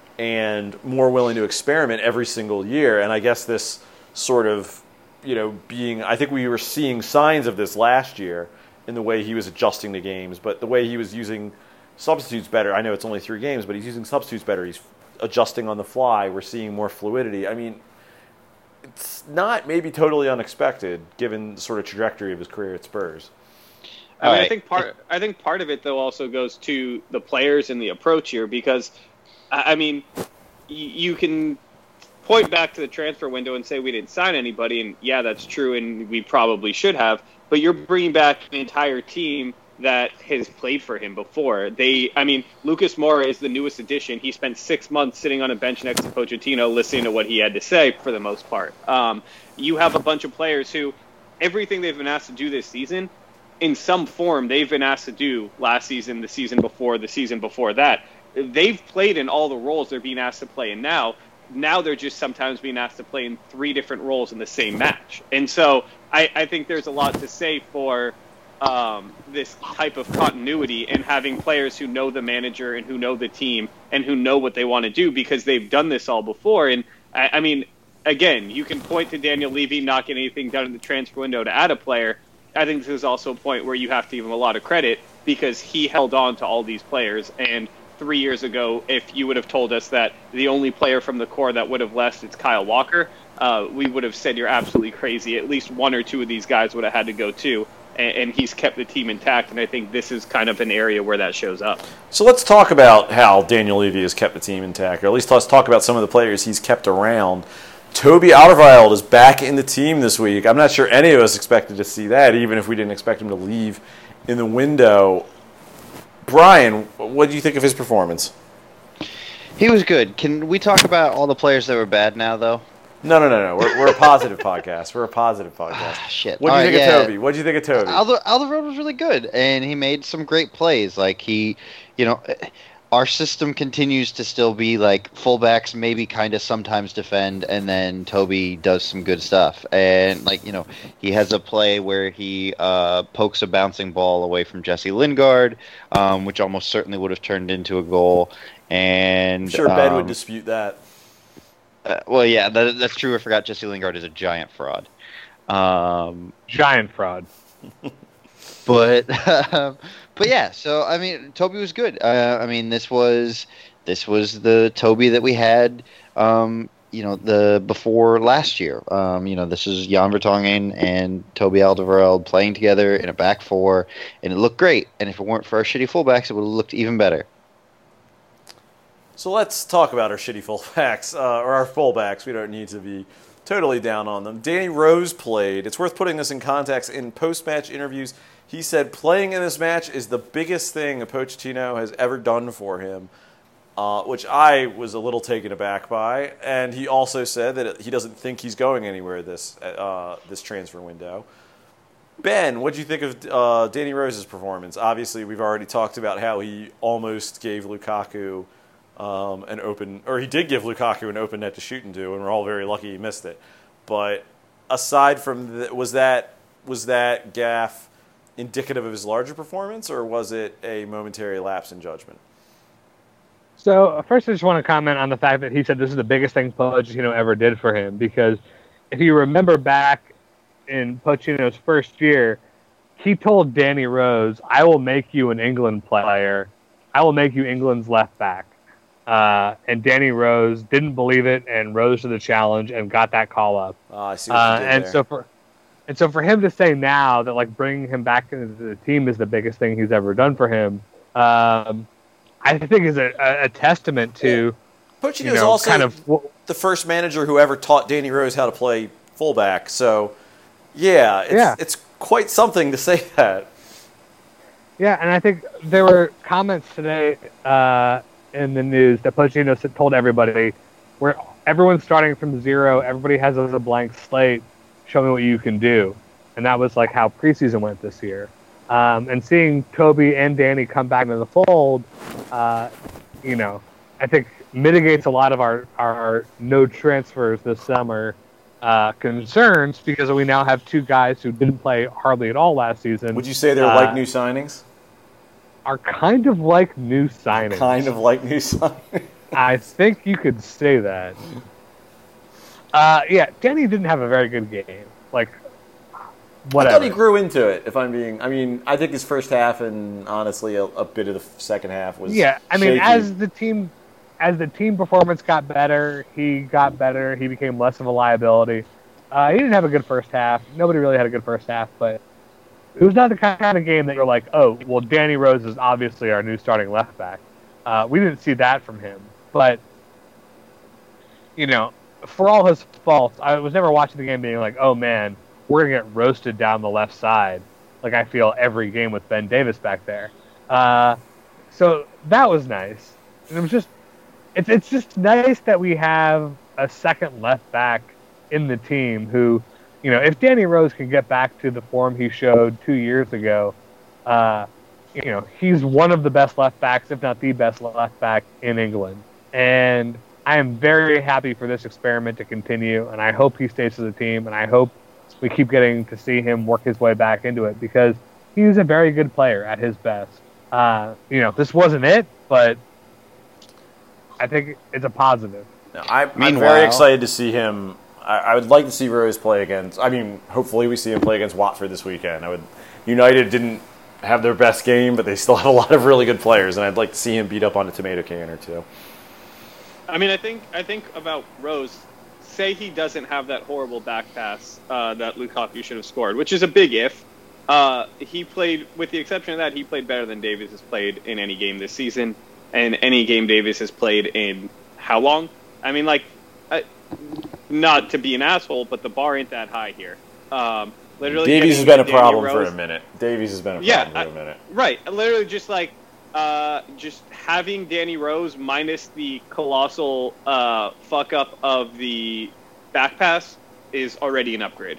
and more willing to experiment every single year. And I guess this sort of, you know, being, I think we were seeing signs of this last year in the way he was adjusting to games, but the way he was using substitutes better. I know it's only three games, but he's using substitutes better. He's adjusting on the fly. We're seeing more fluidity. I mean, it's not maybe totally unexpected given the sort of trajectory of his career at Spurs. I mean, All I think part. I think part of it though also goes to the players and the approach here, because, I I mean, y- you can point back to the transfer window and say we didn't sign anybody, and yeah, that's true, and we probably should have. But you're bringing back an entire team that has played for him before. They, I mean, Lucas Moura is the newest addition. He spent six months sitting on a bench next to Pochettino, listening to what he had to say for the most part. Um, you have a bunch of players who, everything they've been asked to do this season, in some form, they've been asked to do last season, the season before, the season before that. They've played in all the roles they're being asked to play in now. Now they're just sometimes being asked to play in three different roles in the same match. And so I, I think there's a lot to say for um, this type of continuity and having players who know the manager and who know the team and who know what they want to do because they've done this all before. And I, I mean, again, you can point to Daniel Levy not getting anything done in the transfer window to add a player. I think this is also a point where you have to give him a lot of credit because he held on to all these players. And three years ago, if you would have told us that the only player from the core that would have left is Kyle Walker, uh, we would have said you're absolutely crazy. At least one or two of these guys would have had to go too. And, and he's kept the team intact. And I think this is kind of an area where that shows up. So let's talk about how Daniel Levy has kept the team intact, or at least let's talk about some of the players he's kept around. Toby Alderweireld is back in the team this week. I'm not sure any of us expected to see that, even if we didn't expect him to leave in the window. Brian, what do you think of his performance? He was good. Can we talk about all the players that were bad now, though? No, no, no, no. We're, we're a positive podcast. We're a positive podcast. Ah, shit. What do you All think right, of yeah. Toby? What do you think of Toby? Alder, Alderweireld was really good, and he made some great plays. Like, he, you know, our system continues to still be, like, fullbacks maybe kind of sometimes defend, and then Toby does some good stuff. And, like, you know, he has a play where he uh, pokes a bouncing ball away from Jesse Lingard, um, which almost certainly would have turned into a goal. And I'm sure Ben um, would dispute that. Uh, well, yeah, that, that's true. I forgot Jesse Lingard is a giant fraud. Um, Giant fraud. but um, but yeah, so I mean, Toby was good. Uh, I mean, this was this was the Toby that we had, um, you know, the before last year. Um, you know, this is Jan Vertonghen and Toby Alderweireld playing together in a back four, and it looked great. And if it weren't for our shitty fullbacks, it would have looked even better. So let's talk about our shitty fullbacks, uh, or our fullbacks. We don't need to be totally down on them. Danny Rose played. It's worth putting this in context. In post-match interviews, he said playing in this match is the biggest thing a Pochettino has ever done for him, uh, which I was a little taken aback by. And he also said that he doesn't think he's going anywhere this uh, this transfer window. Ben, what do you think of uh, Danny Rose's performance? Obviously, we've already talked about how he almost gave Lukaku um, an open, or he did give Lukaku an open net to shoot into, and we're all very lucky he missed it. But aside from that, was that was that gaffe indicative of his larger performance, or was it a momentary lapse in judgment? So first, I just want to comment on the fact that he said this is the biggest thing Pochettino ever did for him, because if you remember back in Pochettino's first year, he told Danny Rose, "I will make you an England player. I will make you England's left back." Uh, and Danny Rose didn't believe it and rose to the challenge and got that call up. Oh, I see what uh, you did and there. so for and so for him to say now that like bringing him back into the team is the biggest thing he's ever done for him, um, I think is a, a, a testament to Pochettino's you know, also kind of the first manager who ever taught Danny Rose how to play fullback. So, yeah, it's, Yeah. it's quite something to say that. Yeah, and I think there were comments today uh, in the news that Pochettino said- told everybody, where everyone's starting from zero, everybody has a blank slate, show me what you can do. And that was like how preseason went this year. Um, and seeing Toby and Danny come back into the fold, uh, you know, I think mitigates a lot of our, our no transfers this summer uh, concerns, because we now have two guys who didn't play hardly at all last season. Would you say they're uh, like new signings? Are kind of like new signings. Kind of like new signings. I think you could say that. Uh, yeah, Danny didn't have a very good game. Like, whatever. I thought he grew into it, if I'm being... I mean, I think his first half and, honestly, a, a bit of the second half was Yeah, I mean, shaky. as the team, as the team performance got better, he got better. He became less of a liability. Uh, he didn't have a good first half. Nobody really had a good first half, but it was not the kind of game that you're like, oh, well, Danny Rose is obviously our new starting left back. Uh, we didn't see that from him, but you know, for all his faults, I was never watching the game being like, oh man, we're gonna get roasted down the left side, like I feel every game with Ben Davis back there. Uh, so that was nice. And it was just, it's it's just nice that we have a second left back in the team who, you know, if Danny Rose can get back to the form he showed two years ago, uh, you know, he's one of the best left backs, if not the best left back in England. And I am very happy for this experiment to continue, and I hope he stays to the team, and I hope we keep getting to see him work his way back into it, because he's a very good player at his best. Uh, you know, this wasn't it, but I think it's a positive. No, I, I'm Meanwhile- very excited to see him. I, I would like to see Rose play against... I mean, hopefully we see him play against Watford this weekend. I would. United didn't have their best game, but they still have a lot of really good players, and I'd like to see him beat up on a tomato can or two. I mean, I think I think about Rose. Say he doesn't have that horrible back pass uh, that Lukaku should have scored, which is a big if. Uh, he played, with the exception of that, he played better than Davies has played in any game this season, and any game Davies has played in how long? I mean, like, I, not to be an asshole, but the bar ain't that high here. Um, literally, Davies has getting been a Danny problem Rose- for a minute. Davies has been a Yeah, problem for I- a minute. Right, literally just like uh, just having Danny Rose minus the colossal uh, fuck up of the back pass is already an upgrade.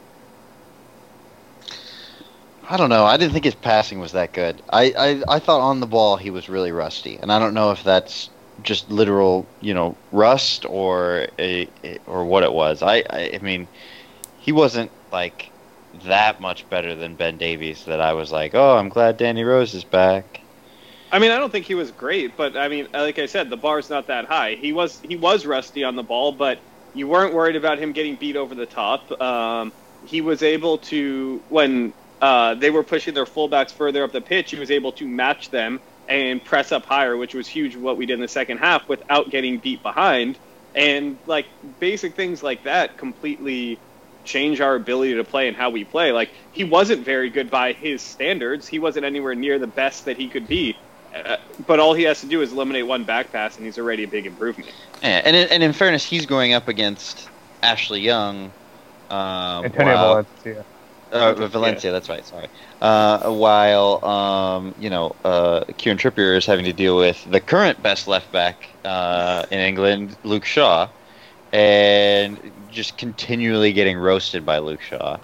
I don't know. I didn't think his passing was that good. I, I, I thought on the ball he was really rusty, and I don't know if that's just literal, you know, rust or a, or what it was. I, I I mean, he wasn't like that much better than Ben Davies that I was like, oh, I'm glad Danny Rose is back. I mean, I don't think he was great, but I mean, like I said, the bar's not that high. He was he was rusty on the ball, but you weren't worried about him getting beat over the top. Um, he was able to, when uh, they were pushing their fullbacks further up the pitch, he was able to match them and press up higher, which was huge what we did in the second half without getting beat behind. And like basic things like that completely change our ability to play and how we play. Like, he wasn't very good by his standards. He wasn't anywhere near the best that he could be. Uh, but all he has to do is eliminate one back pass, and he's already a big improvement. Yeah, and in, and in fairness, he's going up against Ashley Young. Um, Antonio while, Valencia. Uh, Valencia, that's right. Sorry. Uh, while um, you know, uh, Kieran Trippier is having to deal with the current best left back uh, in England, Luke Shaw, and just continually getting roasted by Luke Shaw.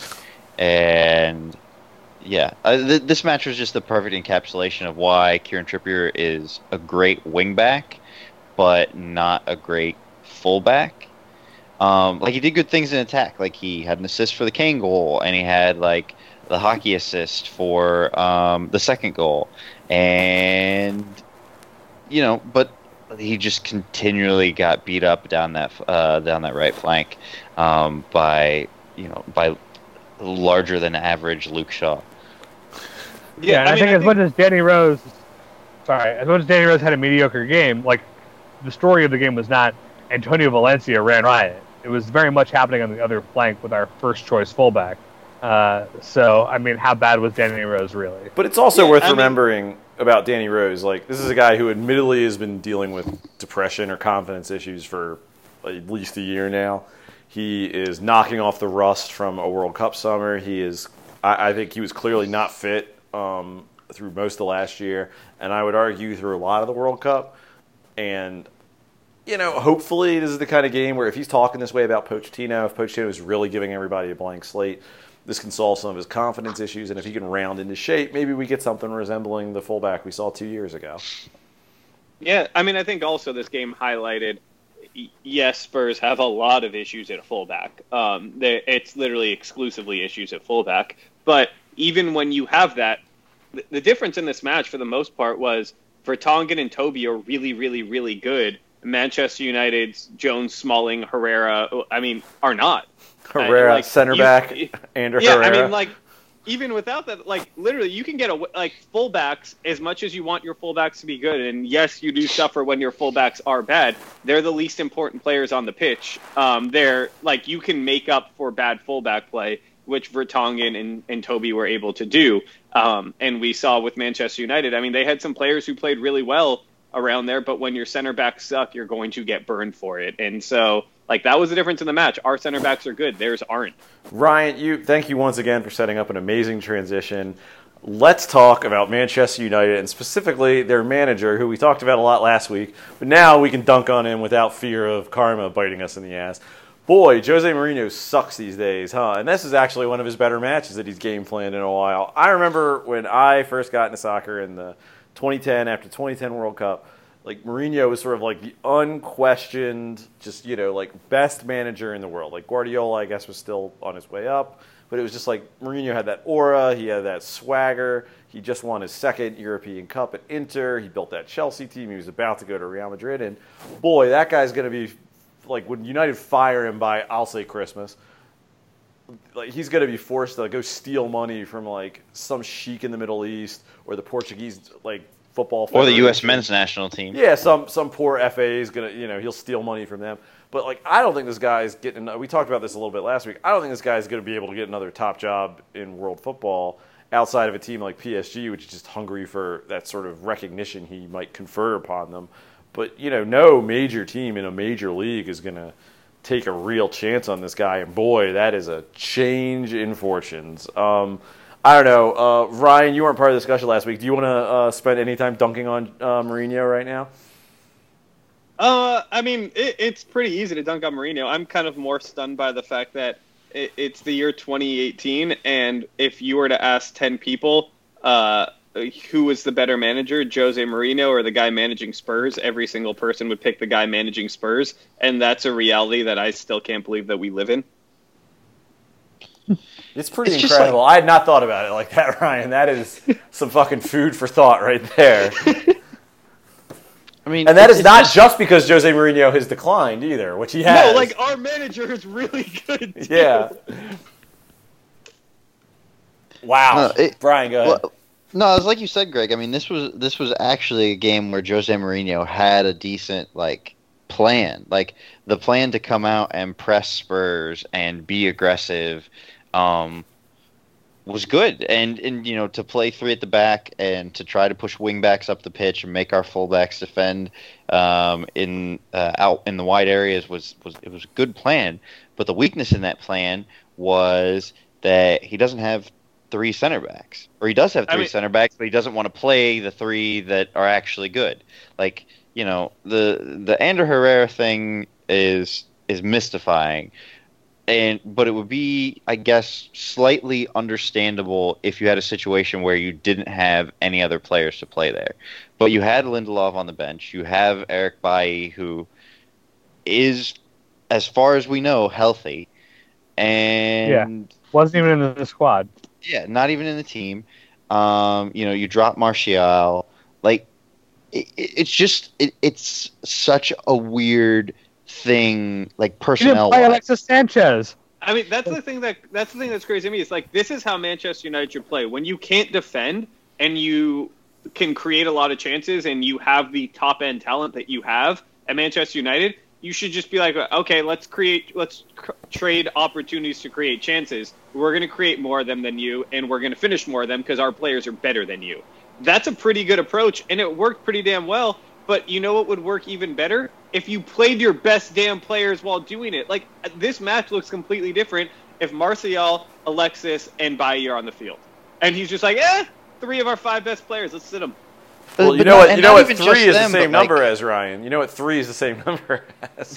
And yeah, uh, th- this match was just the perfect encapsulation of why Kieran Trippier is a great wingback, but not a great fullback. Um, like, he did good things in attack. Like, he had an assist for the Kane goal, and he had like the hockey assist for um, the second goal, and you know, but he just continually got beat up down that uh, down that right flank um, by you know by larger than average Luke Shaw. Yeah, and I, I mean, think I as think... much as Danny Rose, sorry, as much as Danny Rose had a mediocre game, like, the story of the game was not Antonio Valencia ran riot. It was very much happening on the other flank with our first choice fullback. Uh, so, I mean, how bad was Danny Rose really? But it's also yeah, worth I remembering mean... about Danny Rose. Like, this is a guy who admittedly has been dealing with depression or confidence issues for at least a year now. He is knocking off the rust from a World Cup summer. He is, I, I think he was clearly not fit um, through most of last year, and I would argue through a lot of the World Cup. And, you know, hopefully this is the kind of game where if he's talking this way about Pochettino, if Pochettino is really giving everybody a blank slate, this can solve some of his confidence issues, and if he can round into shape, maybe we get something resembling the fullback we saw two years ago. Yeah, I mean, I think also this game highlighted, yes, Spurs have a lot of issues at fullback. Um, it's literally exclusively issues at fullback. But even when you have that, the difference in this match for the most part was Vertonghen and Toby are really, really, really good. Manchester United's Jones, Smalling, Herrera, I mean, are not. Herrera, uh, like, center you, back, Ander yeah, Herrera. I mean, like, even without that, like, literally, you can get a like fullbacks as much as you want your fullbacks to be good. And yes, you do suffer when your fullbacks are bad. They're the least important players on the pitch. Um, they're like, you can make up for bad fullback play, which Vertonghen and, and Toby were able to do. Um, and we saw with Manchester United, I mean, they had some players who played really well around there, but when your center backs suck, you're going to get burned for it. And so, like, that was the difference in the match. Our center backs are good. Theirs aren't. Ryan, you thank you once again for setting up an amazing transition. Let's talk about Manchester United and specifically their manager, who we talked about a lot last week, but now we can dunk on him without fear of karma biting us in the ass. Boy, Jose Mourinho sucks these days, huh? And this is actually one of his better matches that he's game planned in a while. I remember when I first got into soccer in the twenty ten, after twenty ten World Cup, like, Mourinho was sort of like the unquestioned, just, you know, like, best manager in the world. Like, Guardiola, I guess, was still on his way up, but it was just like Mourinho had that aura, he had that swagger, he just won his second European Cup at Inter, he built that Chelsea team, he was about to go to Real Madrid, and boy, that guy's going to be, like, when United fire him by, I'll say Christmas, like, he's going to be forced to go steal money from, like, some sheik in the Middle East or the Portuguese, like, football or the U S men's national team. Yeah, some some poor F A is gonna, you know, he'll steal money from them. But, like, I don't think this guy's getting. We talked about this a little bit last week. I don't think this guy's going to be able to get another top job in world football outside of a team like P S G, which is just hungry for that sort of recognition he might confer upon them. But, you know, no major team in a major league is going to take a real chance on this guy. And boy, that is a change in fortunes. Um, I don't know. Uh, Ryan, you weren't part of the discussion last week. Do you want to uh, spend any time dunking on uh, Mourinho right now? Uh, I mean, it, it's pretty easy to dunk on Mourinho. I'm kind of more stunned by the fact that it, it's the year twenty eighteen, and if you were to ask ten people uh, who was the better manager, Jose Mourinho or the guy managing Spurs, every single person would pick the guy managing Spurs, and that's a reality that I still can't believe that we live in. It's pretty It's incredible. like, I had not thought about it like that, Ryan. That is some fucking food for thought right there. I mean, and that is not just, just because Jose Mourinho has declined either, which he has. No, like, our manager is really good, too. Yeah. Wow. No, it- Brian, go ahead. Well, no, it's like you said, Greg. I mean, this was this was actually a game where Jose Mourinho had a decent like plan, like the plan to come out and press Spurs and be aggressive, um, was good, and and you know to play three at the back and to try to push wingbacks up the pitch and make our fullbacks defend um, in uh, out in the wide areas was was it was a good plan. But the weakness in that plan was that he doesn't have three center backs, or he does have three I mean, center backs, but he doesn't want to play the three that are actually good. Like, you know, the the Ander Herrera thing is is mystifying, and but it would be, I guess, slightly understandable if you had a situation where you didn't have any other players to play there, but you had Lindelof on the bench, you have Eric Bailly, who is, as far as we know, healthy, and Wasn't even in the squad. yeah, not even in the team. Um, you know, you drop Martial. Like, it, it's just it, it's such a weird thing. Like He didn't personnel. play Alexis Sanchez. I mean, that's the thing that that's the thing that's crazy to me. It's like this is how Manchester United should play. When you can't defend and you can create a lot of chances and you have the top end talent that you have at Manchester United, you should just be like, okay, let's create, let's cr- trade opportunities to create chances. We're going to create more of them than you, and we're going to finish more of them because our players are better than you. That's a pretty good approach, and it worked pretty damn well. But you know what would work even better? If you played your best damn players while doing it. Like, this match looks completely different if Martial, Alexis, and Bailly are on the field. And he's just like, eh, three of our five best players, let's sit them. But- Well, you but know not- what? and You know not what? even Three just is them, the same but, like- number as Ryan. You know what? Three is the same number as.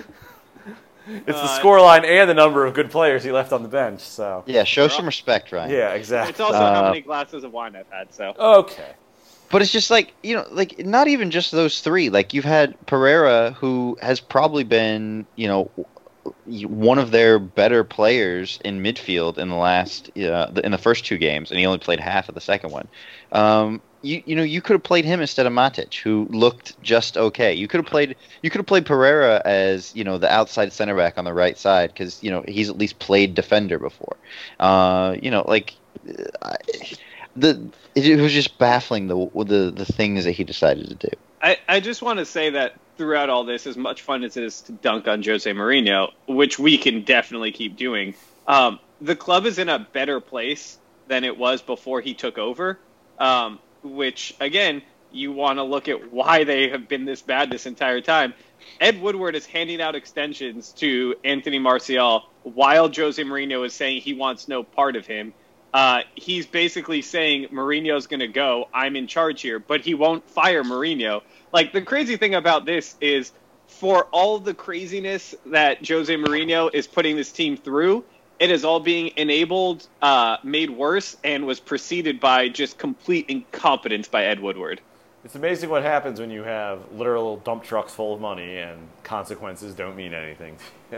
It's the Uh, scoreline and the number of good players he left on the bench. So Yeah, show some respect, Ryan. yeah, exactly. It's also how Uh, many glasses of wine I've had, so. Okay. But it's just like, you know, like not even just those three. Like you've had Pereira, who has probably been, you know, one of their better players in midfield in the last, uh, in the first two games, and he only played half of the second one. Um, you you know you could have played him instead of Matic, who looked just okay. You could have played you could have played Pereira as, you know, the outside center back on the right side, because, you know, he's at least played defender before. Uh, you know, like. I, The it was just baffling the the the things that he decided to do. I, I just want to say that throughout all this, as much fun as it is to dunk on Jose Mourinho, which we can definitely keep doing, um, the club is in a better place than it was before he took over, um, which, again, you want to look at why they have been this bad this entire time. Ed Woodward is handing out extensions to Anthony Martial while Jose Mourinho is saying he wants no part of him. Uh, he's basically saying Mourinho's going to go, I'm in charge here, but he won't fire Mourinho. Like, the crazy thing about this is, for all the craziness that Jose Mourinho is putting this team through, it is all being enabled, uh, made worse, and was preceded by just complete incompetence by Ed Woodward. It's amazing what happens when you have literal dump trucks full of money and consequences don't mean anything.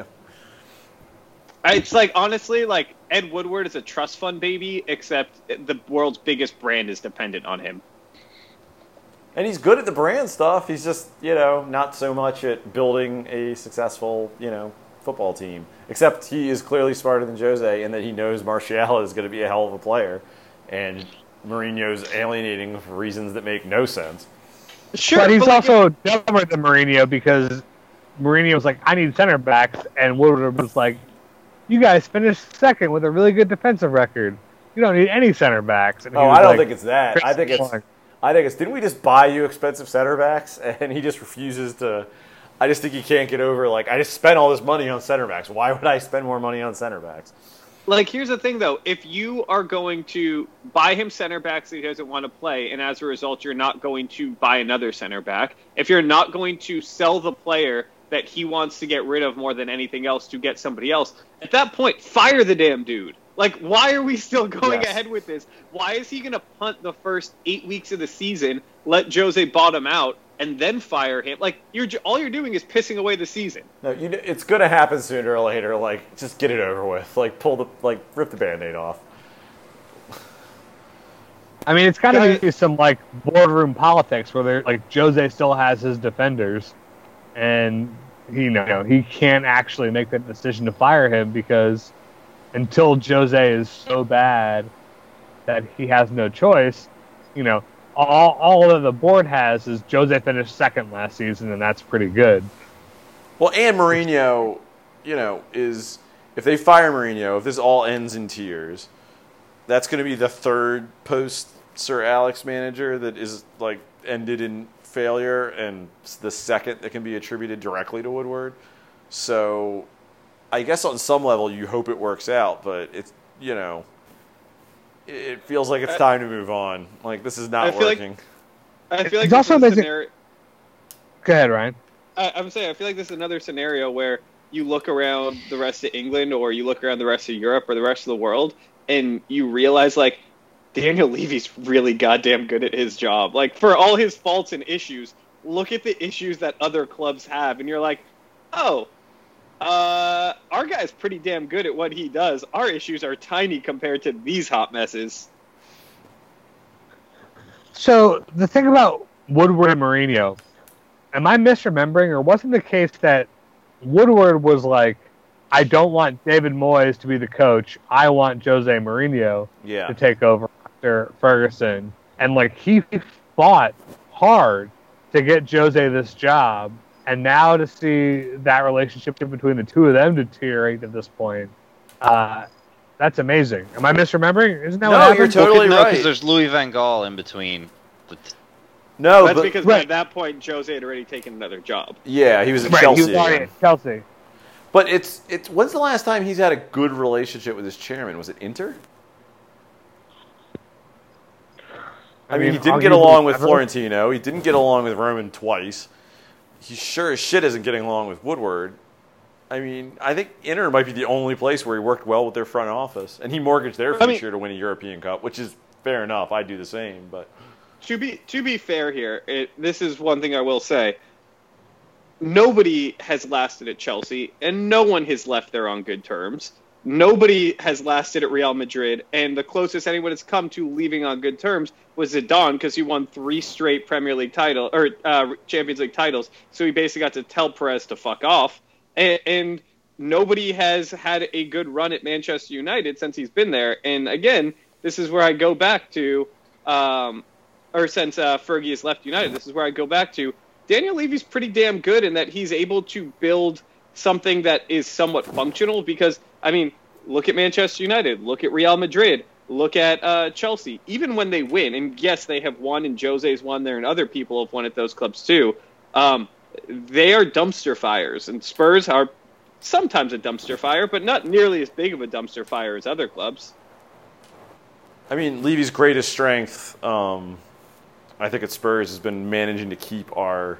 It's like, honestly, like, Ed Woodward is a trust fund baby, except the world's biggest brand is dependent on him. And he's good at the brand stuff. He's just, you know, not so much at building a successful, you know, football team. Except he is clearly smarter than Jose, in that he knows Martial is going to be a hell of a player. And Mourinho's alienating for reasons that make no sense. Sure, but he's but, like, also dumber than Mourinho, because Mourinho was like, I need center backs, and Woodward was like, you guys finished second with a really good defensive record. You don't need any center backs. And he Oh, was I don't like, think it's that. I think it's, I think it's, didn't we just buy you expensive center backs? And he just refuses to, I just think he can't get over, like, I just spent all this money on center backs. Why would I spend more money on center backs? Like, here's the thing, though. If you are going to buy him center backs that he doesn't want to play, and as a result you're not going to buy another center back, if you're not going to sell the player that he wants to get rid of more than anything else to get somebody else, at that point, fire the damn dude. Like, why are we still going Yes. ahead with this? Why is he going to punt the first eight weeks of the season, let Jose bottom out, and then fire him? Like, you're ju- all you're doing is pissing away the season. No, you, know, it's going to happen sooner or later. Like, just get it over with. Like, pull the, like, rip the Band-Aid off. I mean, it's got to Guys- be some, like, boardroom politics where they're, like, Jose still has his defenders, and, you know, he can't actually make that decision to fire him, because until Jose is so bad that he has no choice. You know, all all that the board has is Jose finished second last season, and that's pretty good. Well, and Mourinho, you know, is if they fire Mourinho, if this all ends in tears, that's going to be the third post Sir Alex manager that is like ended in failure, and the second that can be attributed directly to Woodward. So, I guess on some level you hope it works out, but it's you know, it feels like it's time to move on. Like this is not I feel working. Like, I feel like It's this also is a amazing- scenario. Go ahead, Ryan. I, I'm saying I feel like this is another scenario where you look around the rest of England, or you look around the rest of Europe, or the rest of the world, and you realize like Daniel Levy's really goddamn good at his job. Like for all his faults and issues, look at the issues that other clubs have, and you're like, oh, uh, our guy's pretty damn good at what he does. Our issues are tiny compared to these hot messes. So the thing about Woodward and Mourinho, am I misremembering, or wasn't the case that Woodward was like, I don't want David Moyes to be the coach. I want Jose Mourinho Yeah. to take over after Ferguson. And like he fought hard to get Jose this job. And now to see that relationship between the two of them deteriorate at this point, uh, that's amazing. Am I misremembering? Isn't that No, what happened? you're totally no, right. because there's Louis Van Gaal in between. The t- No, That's but because right. at that point Jose had already taken another job. yeah, he was at Right, Chelsea. he was already again. at Chelsea. But it's it's when's the last time he's had a good relationship with his chairman? Was it Inter? I, mean, he didn't get arguably along with ever. Florentino. He didn't get along with Roman twice. He sure as shit isn't getting along with Woodward. I mean, I think Inter might be the only place where he worked well with their front office, and he mortgaged their I mean- future to win a European Cup, which is fair enough. I'd do the same, but To be to be fair here, it, this is one thing I will say. Nobody has lasted at Chelsea, and no one has left there on good terms. Nobody has lasted at Real Madrid, and the closest anyone has come to leaving on good terms was Zidane, because he won three straight Premier League title or uh, Champions League titles. So he basically got to tell Perez to fuck off, and, and nobody has had a good run at Manchester United since he's been there. And again, this is where I go back to, um, or since uh, Fergie has left United, this is where I go back to. Daniel Levy's pretty damn good in that he's able to build something that is somewhat functional because, I mean, look at Manchester United, look at Real Madrid, look at uh, Chelsea. Even when they win, and yes, they have won, and Jose's won there, and other people have won at those clubs too, um, they are dumpster fires, and Spurs are sometimes a dumpster fire, but not nearly as big of a dumpster fire as other clubs. I mean, Levy's greatest strength, um, I think at Spurs, has been managing to keep our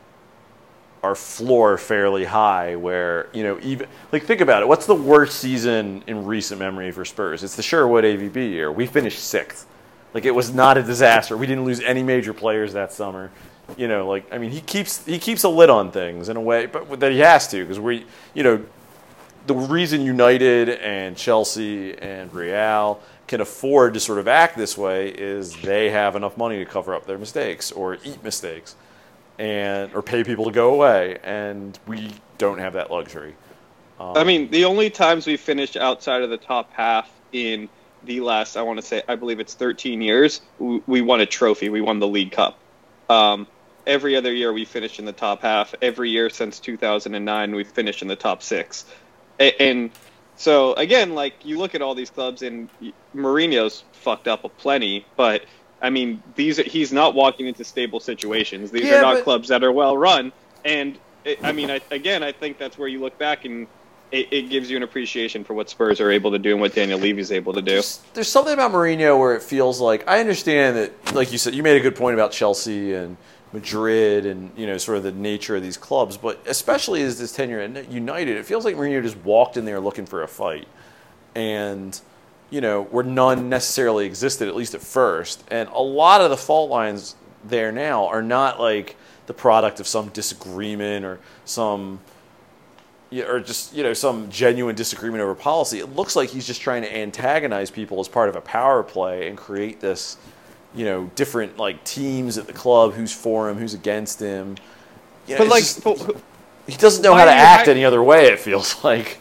our floor fairly high. Where you know, even like think about it. What's the worst season in recent memory for Spurs? It's the Sherwood A V B year. We finished sixth. Like it was not a disaster. We didn't lose any major players that summer. You know, like I mean, he keeps he keeps a lid on things in a way, but that he has to because we, you know, the reason United and Chelsea and Real can afford to sort of act this way is they have enough money to cover up their mistakes or eat mistakes and or pay people to go away, and we don't have that luxury. Um, I mean, the only times we finished outside of the top half in the last, I want to say, I believe it's thirteen years, we, we won a trophy. We won the League Cup. Um, every other year we finished in the top half. Every year since two thousand nine, we finished in the top six. A- and so, again, like, you look at all these clubs, and Mourinho's fucked up a plenty, but, I mean, these are, he's not walking into stable situations. These Yeah, are not but- clubs that are well run. And, it, I mean, I, again, I think that's where you look back and it, it gives you an appreciation for what Spurs are able to do and what Daniel Levy's able to do. There's, there's something about Mourinho where it feels like I understand that, like you said, you made a good point about Chelsea and Madrid and you know sort of the nature of these clubs, but especially as this tenure at United, it feels like Mourinho just walked in there looking for a fight, and you know where none necessarily existed, at least at first. And a lot of the fault lines there now are not like the product of some disagreement or some. Yeah, or just you know some genuine disagreement over policy. It looks like he's just trying to antagonize people as part of a power play and create this, you know, different like teams at the club. Who's for him? Who's against him? You know, But, it's like, just- but he doesn't know why how to do you act hi- any other way. It feels like.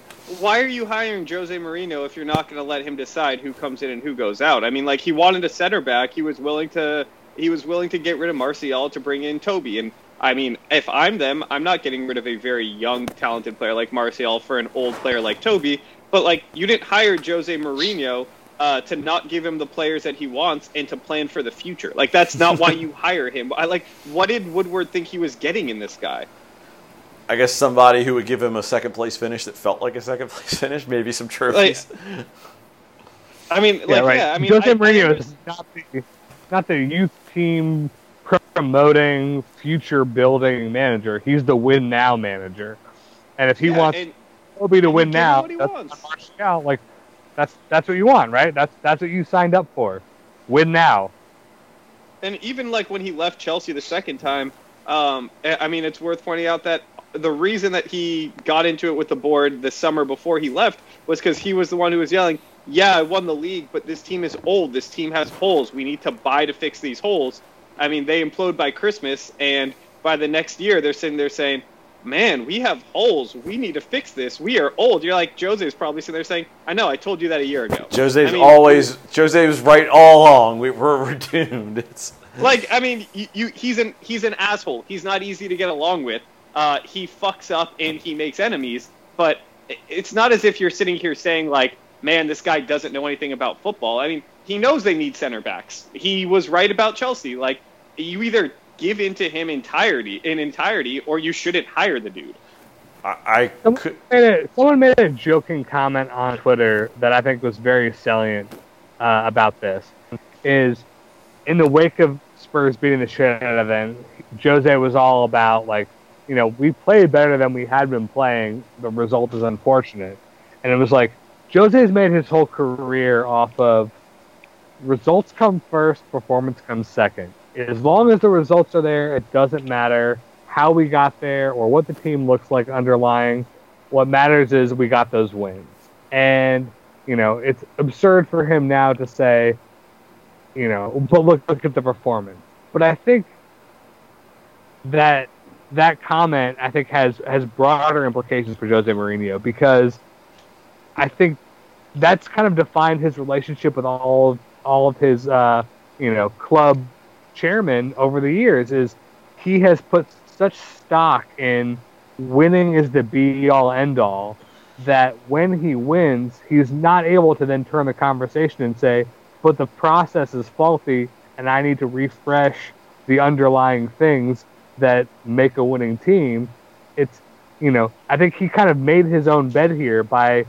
why are you hiring Jose Mourinho if you're not going to let him decide who comes in and who goes out? I mean, like, he wanted a center back. He was willing to he was willing to get rid of Martial to bring in Toby. And I mean, if I'm them, I'm not getting rid of a very young, talented player like Martial for an old player like Toby. But like, you didn't hire Jose Mourinho uh, to not give him the players that he wants and to plan for the future. Like, that's not why you hire him. I like, what did Woodward think he was getting in this guy? I guess somebody who would give him a second place finish that felt like a second place finish, maybe some trophies. Like, I mean, like, yeah, right. yeah, I mean, Jose I, Mourinho I, is not the, not the youth team promoting, future building manager. He's the win now manager. And if he yeah, wants and, Toby to and win he gives now, what he that's wants. Martial, like that's that's what you want, right? That's that's what you signed up for. Win now. And even like when he left Chelsea the second time, um, I mean, it's worth pointing out that the reason that he got into it with the board the summer before he left was because he was the one who was yelling, yeah, I won the league, but this team is old. This team has holes. We need to buy to fix these holes. I mean, they implode by Christmas, and by the next year, they're sitting there saying, man, we have holes. We need to fix this. We are old. You're like, Jose's probably sitting there saying, I know, I told you that a year ago. Jose's I mean, always Jose was right all along. We, we're, we're doomed. It's like, I mean, you, you, he's an he's an asshole. He's not easy to get along with. Uh, he fucks up and he makes enemies. But it's not as if you're sitting here saying, like, man, this guy doesn't know anything about football. I mean, he knows they need center backs. He was right about Chelsea. Like, you either give in to him entirety in entirety, or you shouldn't hire the dude. I, I Someone could. made, a, someone made a joking comment on Twitter that I think was very salient uh, about this. Is in the wake of Spurs beating the shit out of them, Jose was all about, like, you know, we played better than we had been playing. The result is unfortunate. And it was like, Jose's made his whole career off of results come first, performance comes second. As long as the results are there, it doesn't matter how we got there or what the team looks like underlying. What matters is we got those wins. And, you know, it's absurd for him now to say, you know, but look, look at the performance. But I think that that comment, I think, has, has broader implications for Jose Mourinho, because I think that's kind of defined his relationship with all of, all of his, uh, you know, club chairman over the years. Is he has put such stock in winning is the be-all, end-all, that when he wins, he's not able to then turn the conversation and say, but the process is faulty, and I need to refresh the underlying things that make a winning team. It's, you know, I think he kind of made his own bed here by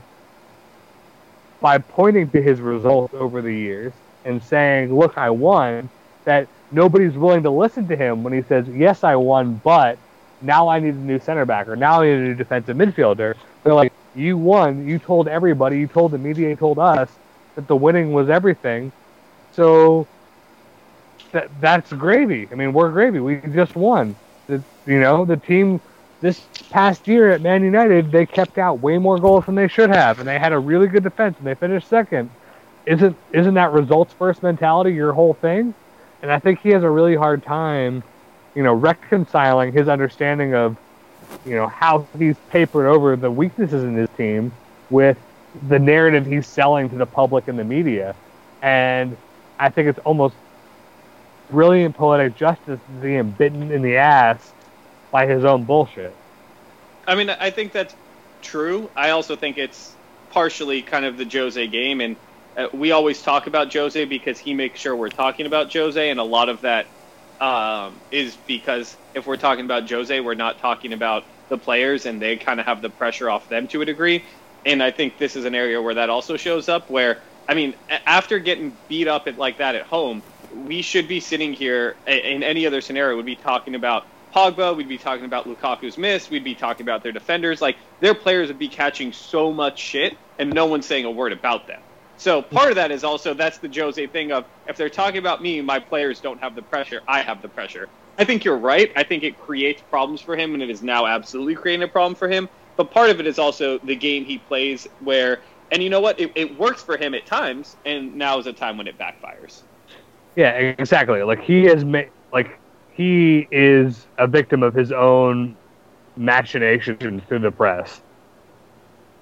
by pointing to his results over the years and saying, look, I won, that nobody's willing to listen to him when he says, yes, I won, but now I need a new center back, or now I need a new defensive midfielder. They're like, you won, you told everybody, you told the media, you told us that the winning was everything, so that that's gravy. I mean, we're gravy. We just won. The, you know, the team this past year at Man United, they kept out way more goals than they should have, and they had a really good defense, and they finished second. Isn't isn't that results first mentality your whole thing? And I think he has a really hard time, you know, reconciling his understanding of, you know, how he's papered over the weaknesses in his team with the narrative he's selling to the public and the media. And I think it's almost brilliant poetic justice being bitten in the ass by his own bullshit. I mean, I think that's true. I also think it's partially kind of the Jose game, and uh, we always talk about Jose because he makes sure we're talking about Jose, and a lot of that um, is because if we're talking about Jose, we're not talking about the players, and they kind of have the pressure off them to a degree. And I think this is an area where that also shows up, where, I mean, after getting beat up at, like that at home, we should be sitting here in any other scenario, would be talking about Pogba, we'd be talking about Lukaku's miss, we'd be talking about their defenders. Like, their players would be catching so much shit, and no one's saying a word about them. So part of that is also, that's the Jose thing of, if they're talking about me, my players don't have the pressure, I have the pressure. I think you're right. I think it creates problems for him, and it is now absolutely creating a problem for him. But part of it is also the game he plays where, and you know what, it, it works for him at times, and now is a time when it backfires. Yeah, exactly. Like, he is, ma- like, he is a victim of his own machinations through the press.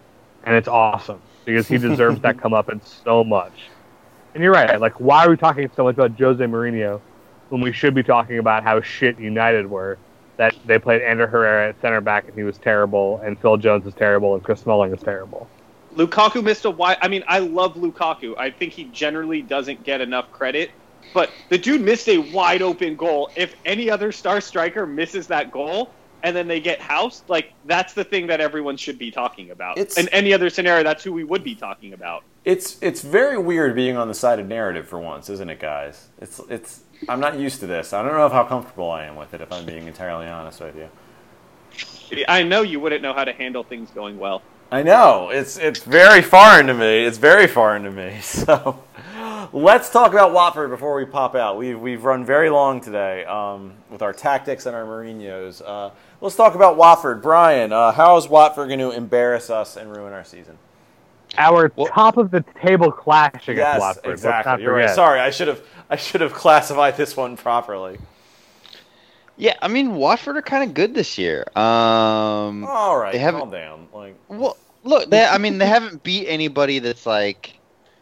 and it's awesome because he deserves that comeuppance so much. And you're right. Like, why are we talking so much about Jose Mourinho when we should be talking about how shit United were? That they played Ander Herrera at center back and he was terrible, and Phil Jones is terrible, and Chris Smalling is terrible. Lukaku missed a wide. I mean, I love Lukaku. I think he generally doesn't get enough credit, but the dude missed a wide open goal. If any other star striker misses that goal and then they get housed, like that's the thing that everyone should be talking about. It's, In any other scenario, that's who we would be talking about. It's it's very weird being on the side of narrative for once, isn't it, guys? It's it's. I'm not used to this. I don't know how comfortable I am with it, if I'm being entirely honest with you. I know you wouldn't know how to handle things going well. I know. It's it's very foreign to me. It's very foreign to me. So let's talk about Watford before we pop out. We've, we've run very long today um, with our tactics and our Mourinhos. Uh, let's talk about Watford. Brian, uh, how is Watford going to embarrass us and ruin our season? Our well, top of the table clash against yes, Watford. Exactly. You're right. Sorry, I should have I should have classified this one properly. Yeah, I mean Watford are kind of good this year. Um, All right, they calm down. Like, well, look, they, I mean they haven't beat anybody that's like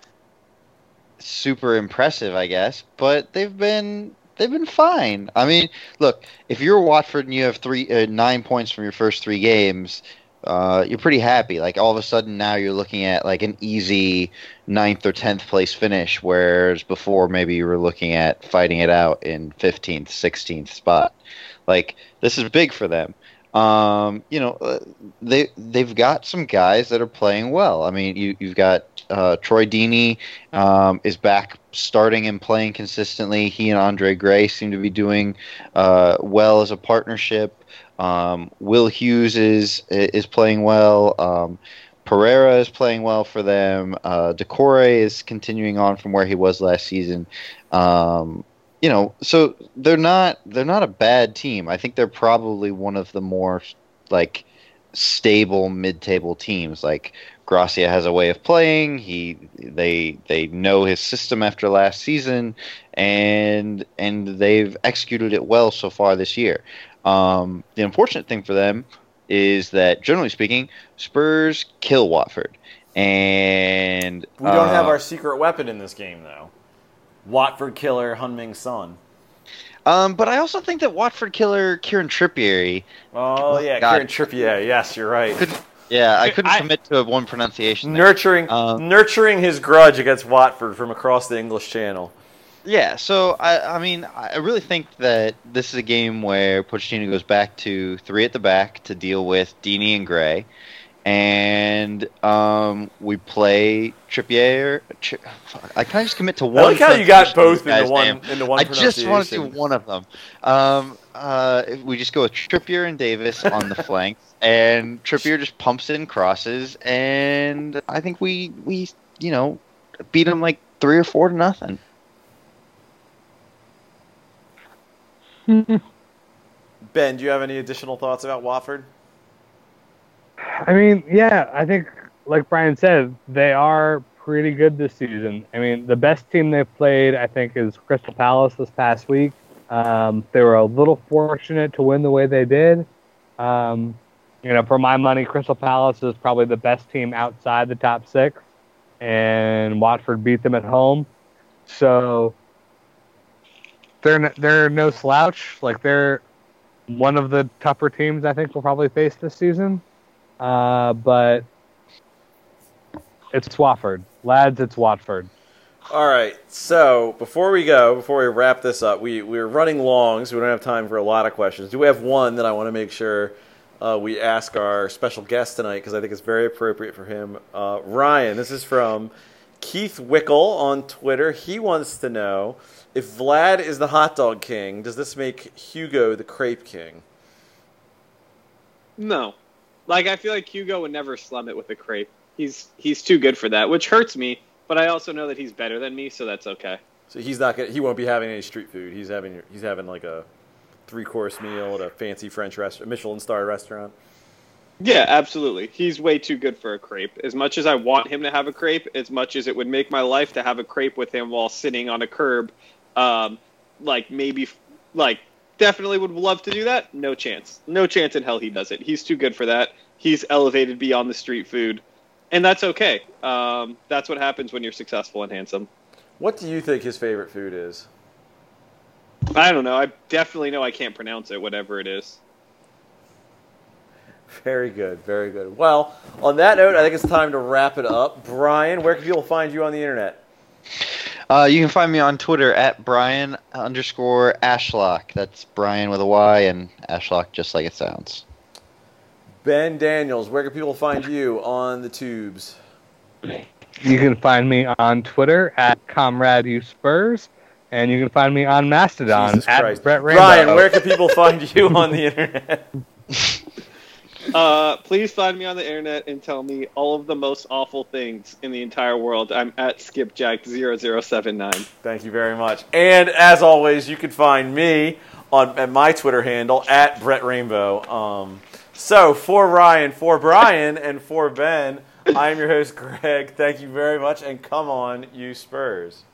super impressive, I guess, but they've been they've been fine. I mean, look, if you're Watford and you have three uh, nine points from your first three games. Uh, you're pretty happy. Like all of a sudden now you're looking at like an easy ninth or tenth place finish, whereas before maybe you were looking at fighting it out in fifteenth, sixteenth spot. Like this is big for them. Um, you know, uh, they they've got some guys that are playing well. I mean, you you've got uh, Troy Deeney um, is back starting and playing consistently. He and Andre Gray seem to be doing uh, well as a partnership. Um, Will Hughes is is playing well. Um, Pereira is playing well for them. Uh, Decore is continuing on from where he was last season. Um, you know, so they're not they're not a bad team. I think they're probably one of the more like stable mid-table teams. Like Gracia has a way of playing. He they they know his system after last season, and and they've executed it well so far this year. Um, the unfortunate thing for them is that, generally speaking, Spurs kill Watford, and we don't uh, have our secret weapon in this game, though. Watford killer Heung-min Son. Um, but I also think that Watford killer Kieran Trippier. Oh yeah, God. Kieran Trippier. Yes, you're right. Couldn't, yeah, I couldn't I, commit to one pronunciation. There. Nurturing, um, nurturing his grudge against Watford from across the English Channel. Yeah, so I, I mean, I really think that this is a game where Pochettino goes back to three at the back to deal with Deeney and Gray, and um, we play Trippier. Tri- I kind of just commit to one. I like how you got both into one into one. I just want to do one of them. Um, uh, we just go with Trippier and Davis on the flanks, and Trippier just pumps in crosses, and I think we we you know beat them like three or four to nothing. Ben, do you have any additional thoughts about Watford? I mean, yeah, I think, like Brian said, they are pretty good this season. I mean, the best team they've played, I think, is Crystal Palace this past week. Um, they were a little fortunate to win the way they did. Um, you know, for my money, Crystal Palace is probably the best team outside the top six, and Watford beat them at home. So they're they're no slouch. Like, they're one of the tougher teams I think we'll probably face this season. Uh, but it's Watford. Lads, it's Watford. All right, so before we go, before we wrap this up, we, we're running long, so we don't have time for a lot of questions. Do we have one that I want to make sure uh, we ask our special guest tonight, because I think it's very appropriate for him. Uh, Ryan, this is from Keith Wickel on Twitter. He wants to know, if Vlad is the hot dog king, does this make Hugo the crepe king? No. Like, I feel like Hugo would never slum it with a crepe. He's he's too good for that, which hurts me, but I also know that he's better than me, so that's okay. So he's not gonna, he won't be having any street food. He's having he's having like a three-course meal at a fancy French restaurant, Michelin-star restaurant. Yeah, absolutely. He's way too good for a crepe. As much as I want him to have a crepe, as much as it would make my life to have a crepe with him while sitting on a curb, um, like maybe, like definitely would love to do that. No chance. No chance in hell he does it. He's too good for that. He's elevated beyond the street food. and that's okay. Um, that's what happens when you're successful and handsome. What do you think his favorite food is? I don't know. I definitely know I can't pronounce it, whatever it is. Very good, very good. Well, on that note, I think it's time to wrap it up. Brian, where can people find you on the internet? Uh, you can find me on Twitter at Brian underscore Ashlock. That's Brian with a Y and Ashlock just like it sounds. Ben Daniels, where can people find you on the tubes? You can find me on Twitter at Comrade U Spurs, and you can find me on Mastodon Jesus at Christ. Brett Rainbow. Brian, where can people find you on the internet? Uh, please find me on the internet and tell me all of the most awful things in the entire world. I'm at skipjack zero zero seven nine. Thank you very much. And as always, you can find me on at my Twitter handle at Brett Rainbow. Um, so for Ryan, for Brian, and for Ben, I am your host Greg. Thank you very much, and come on, you Spurs.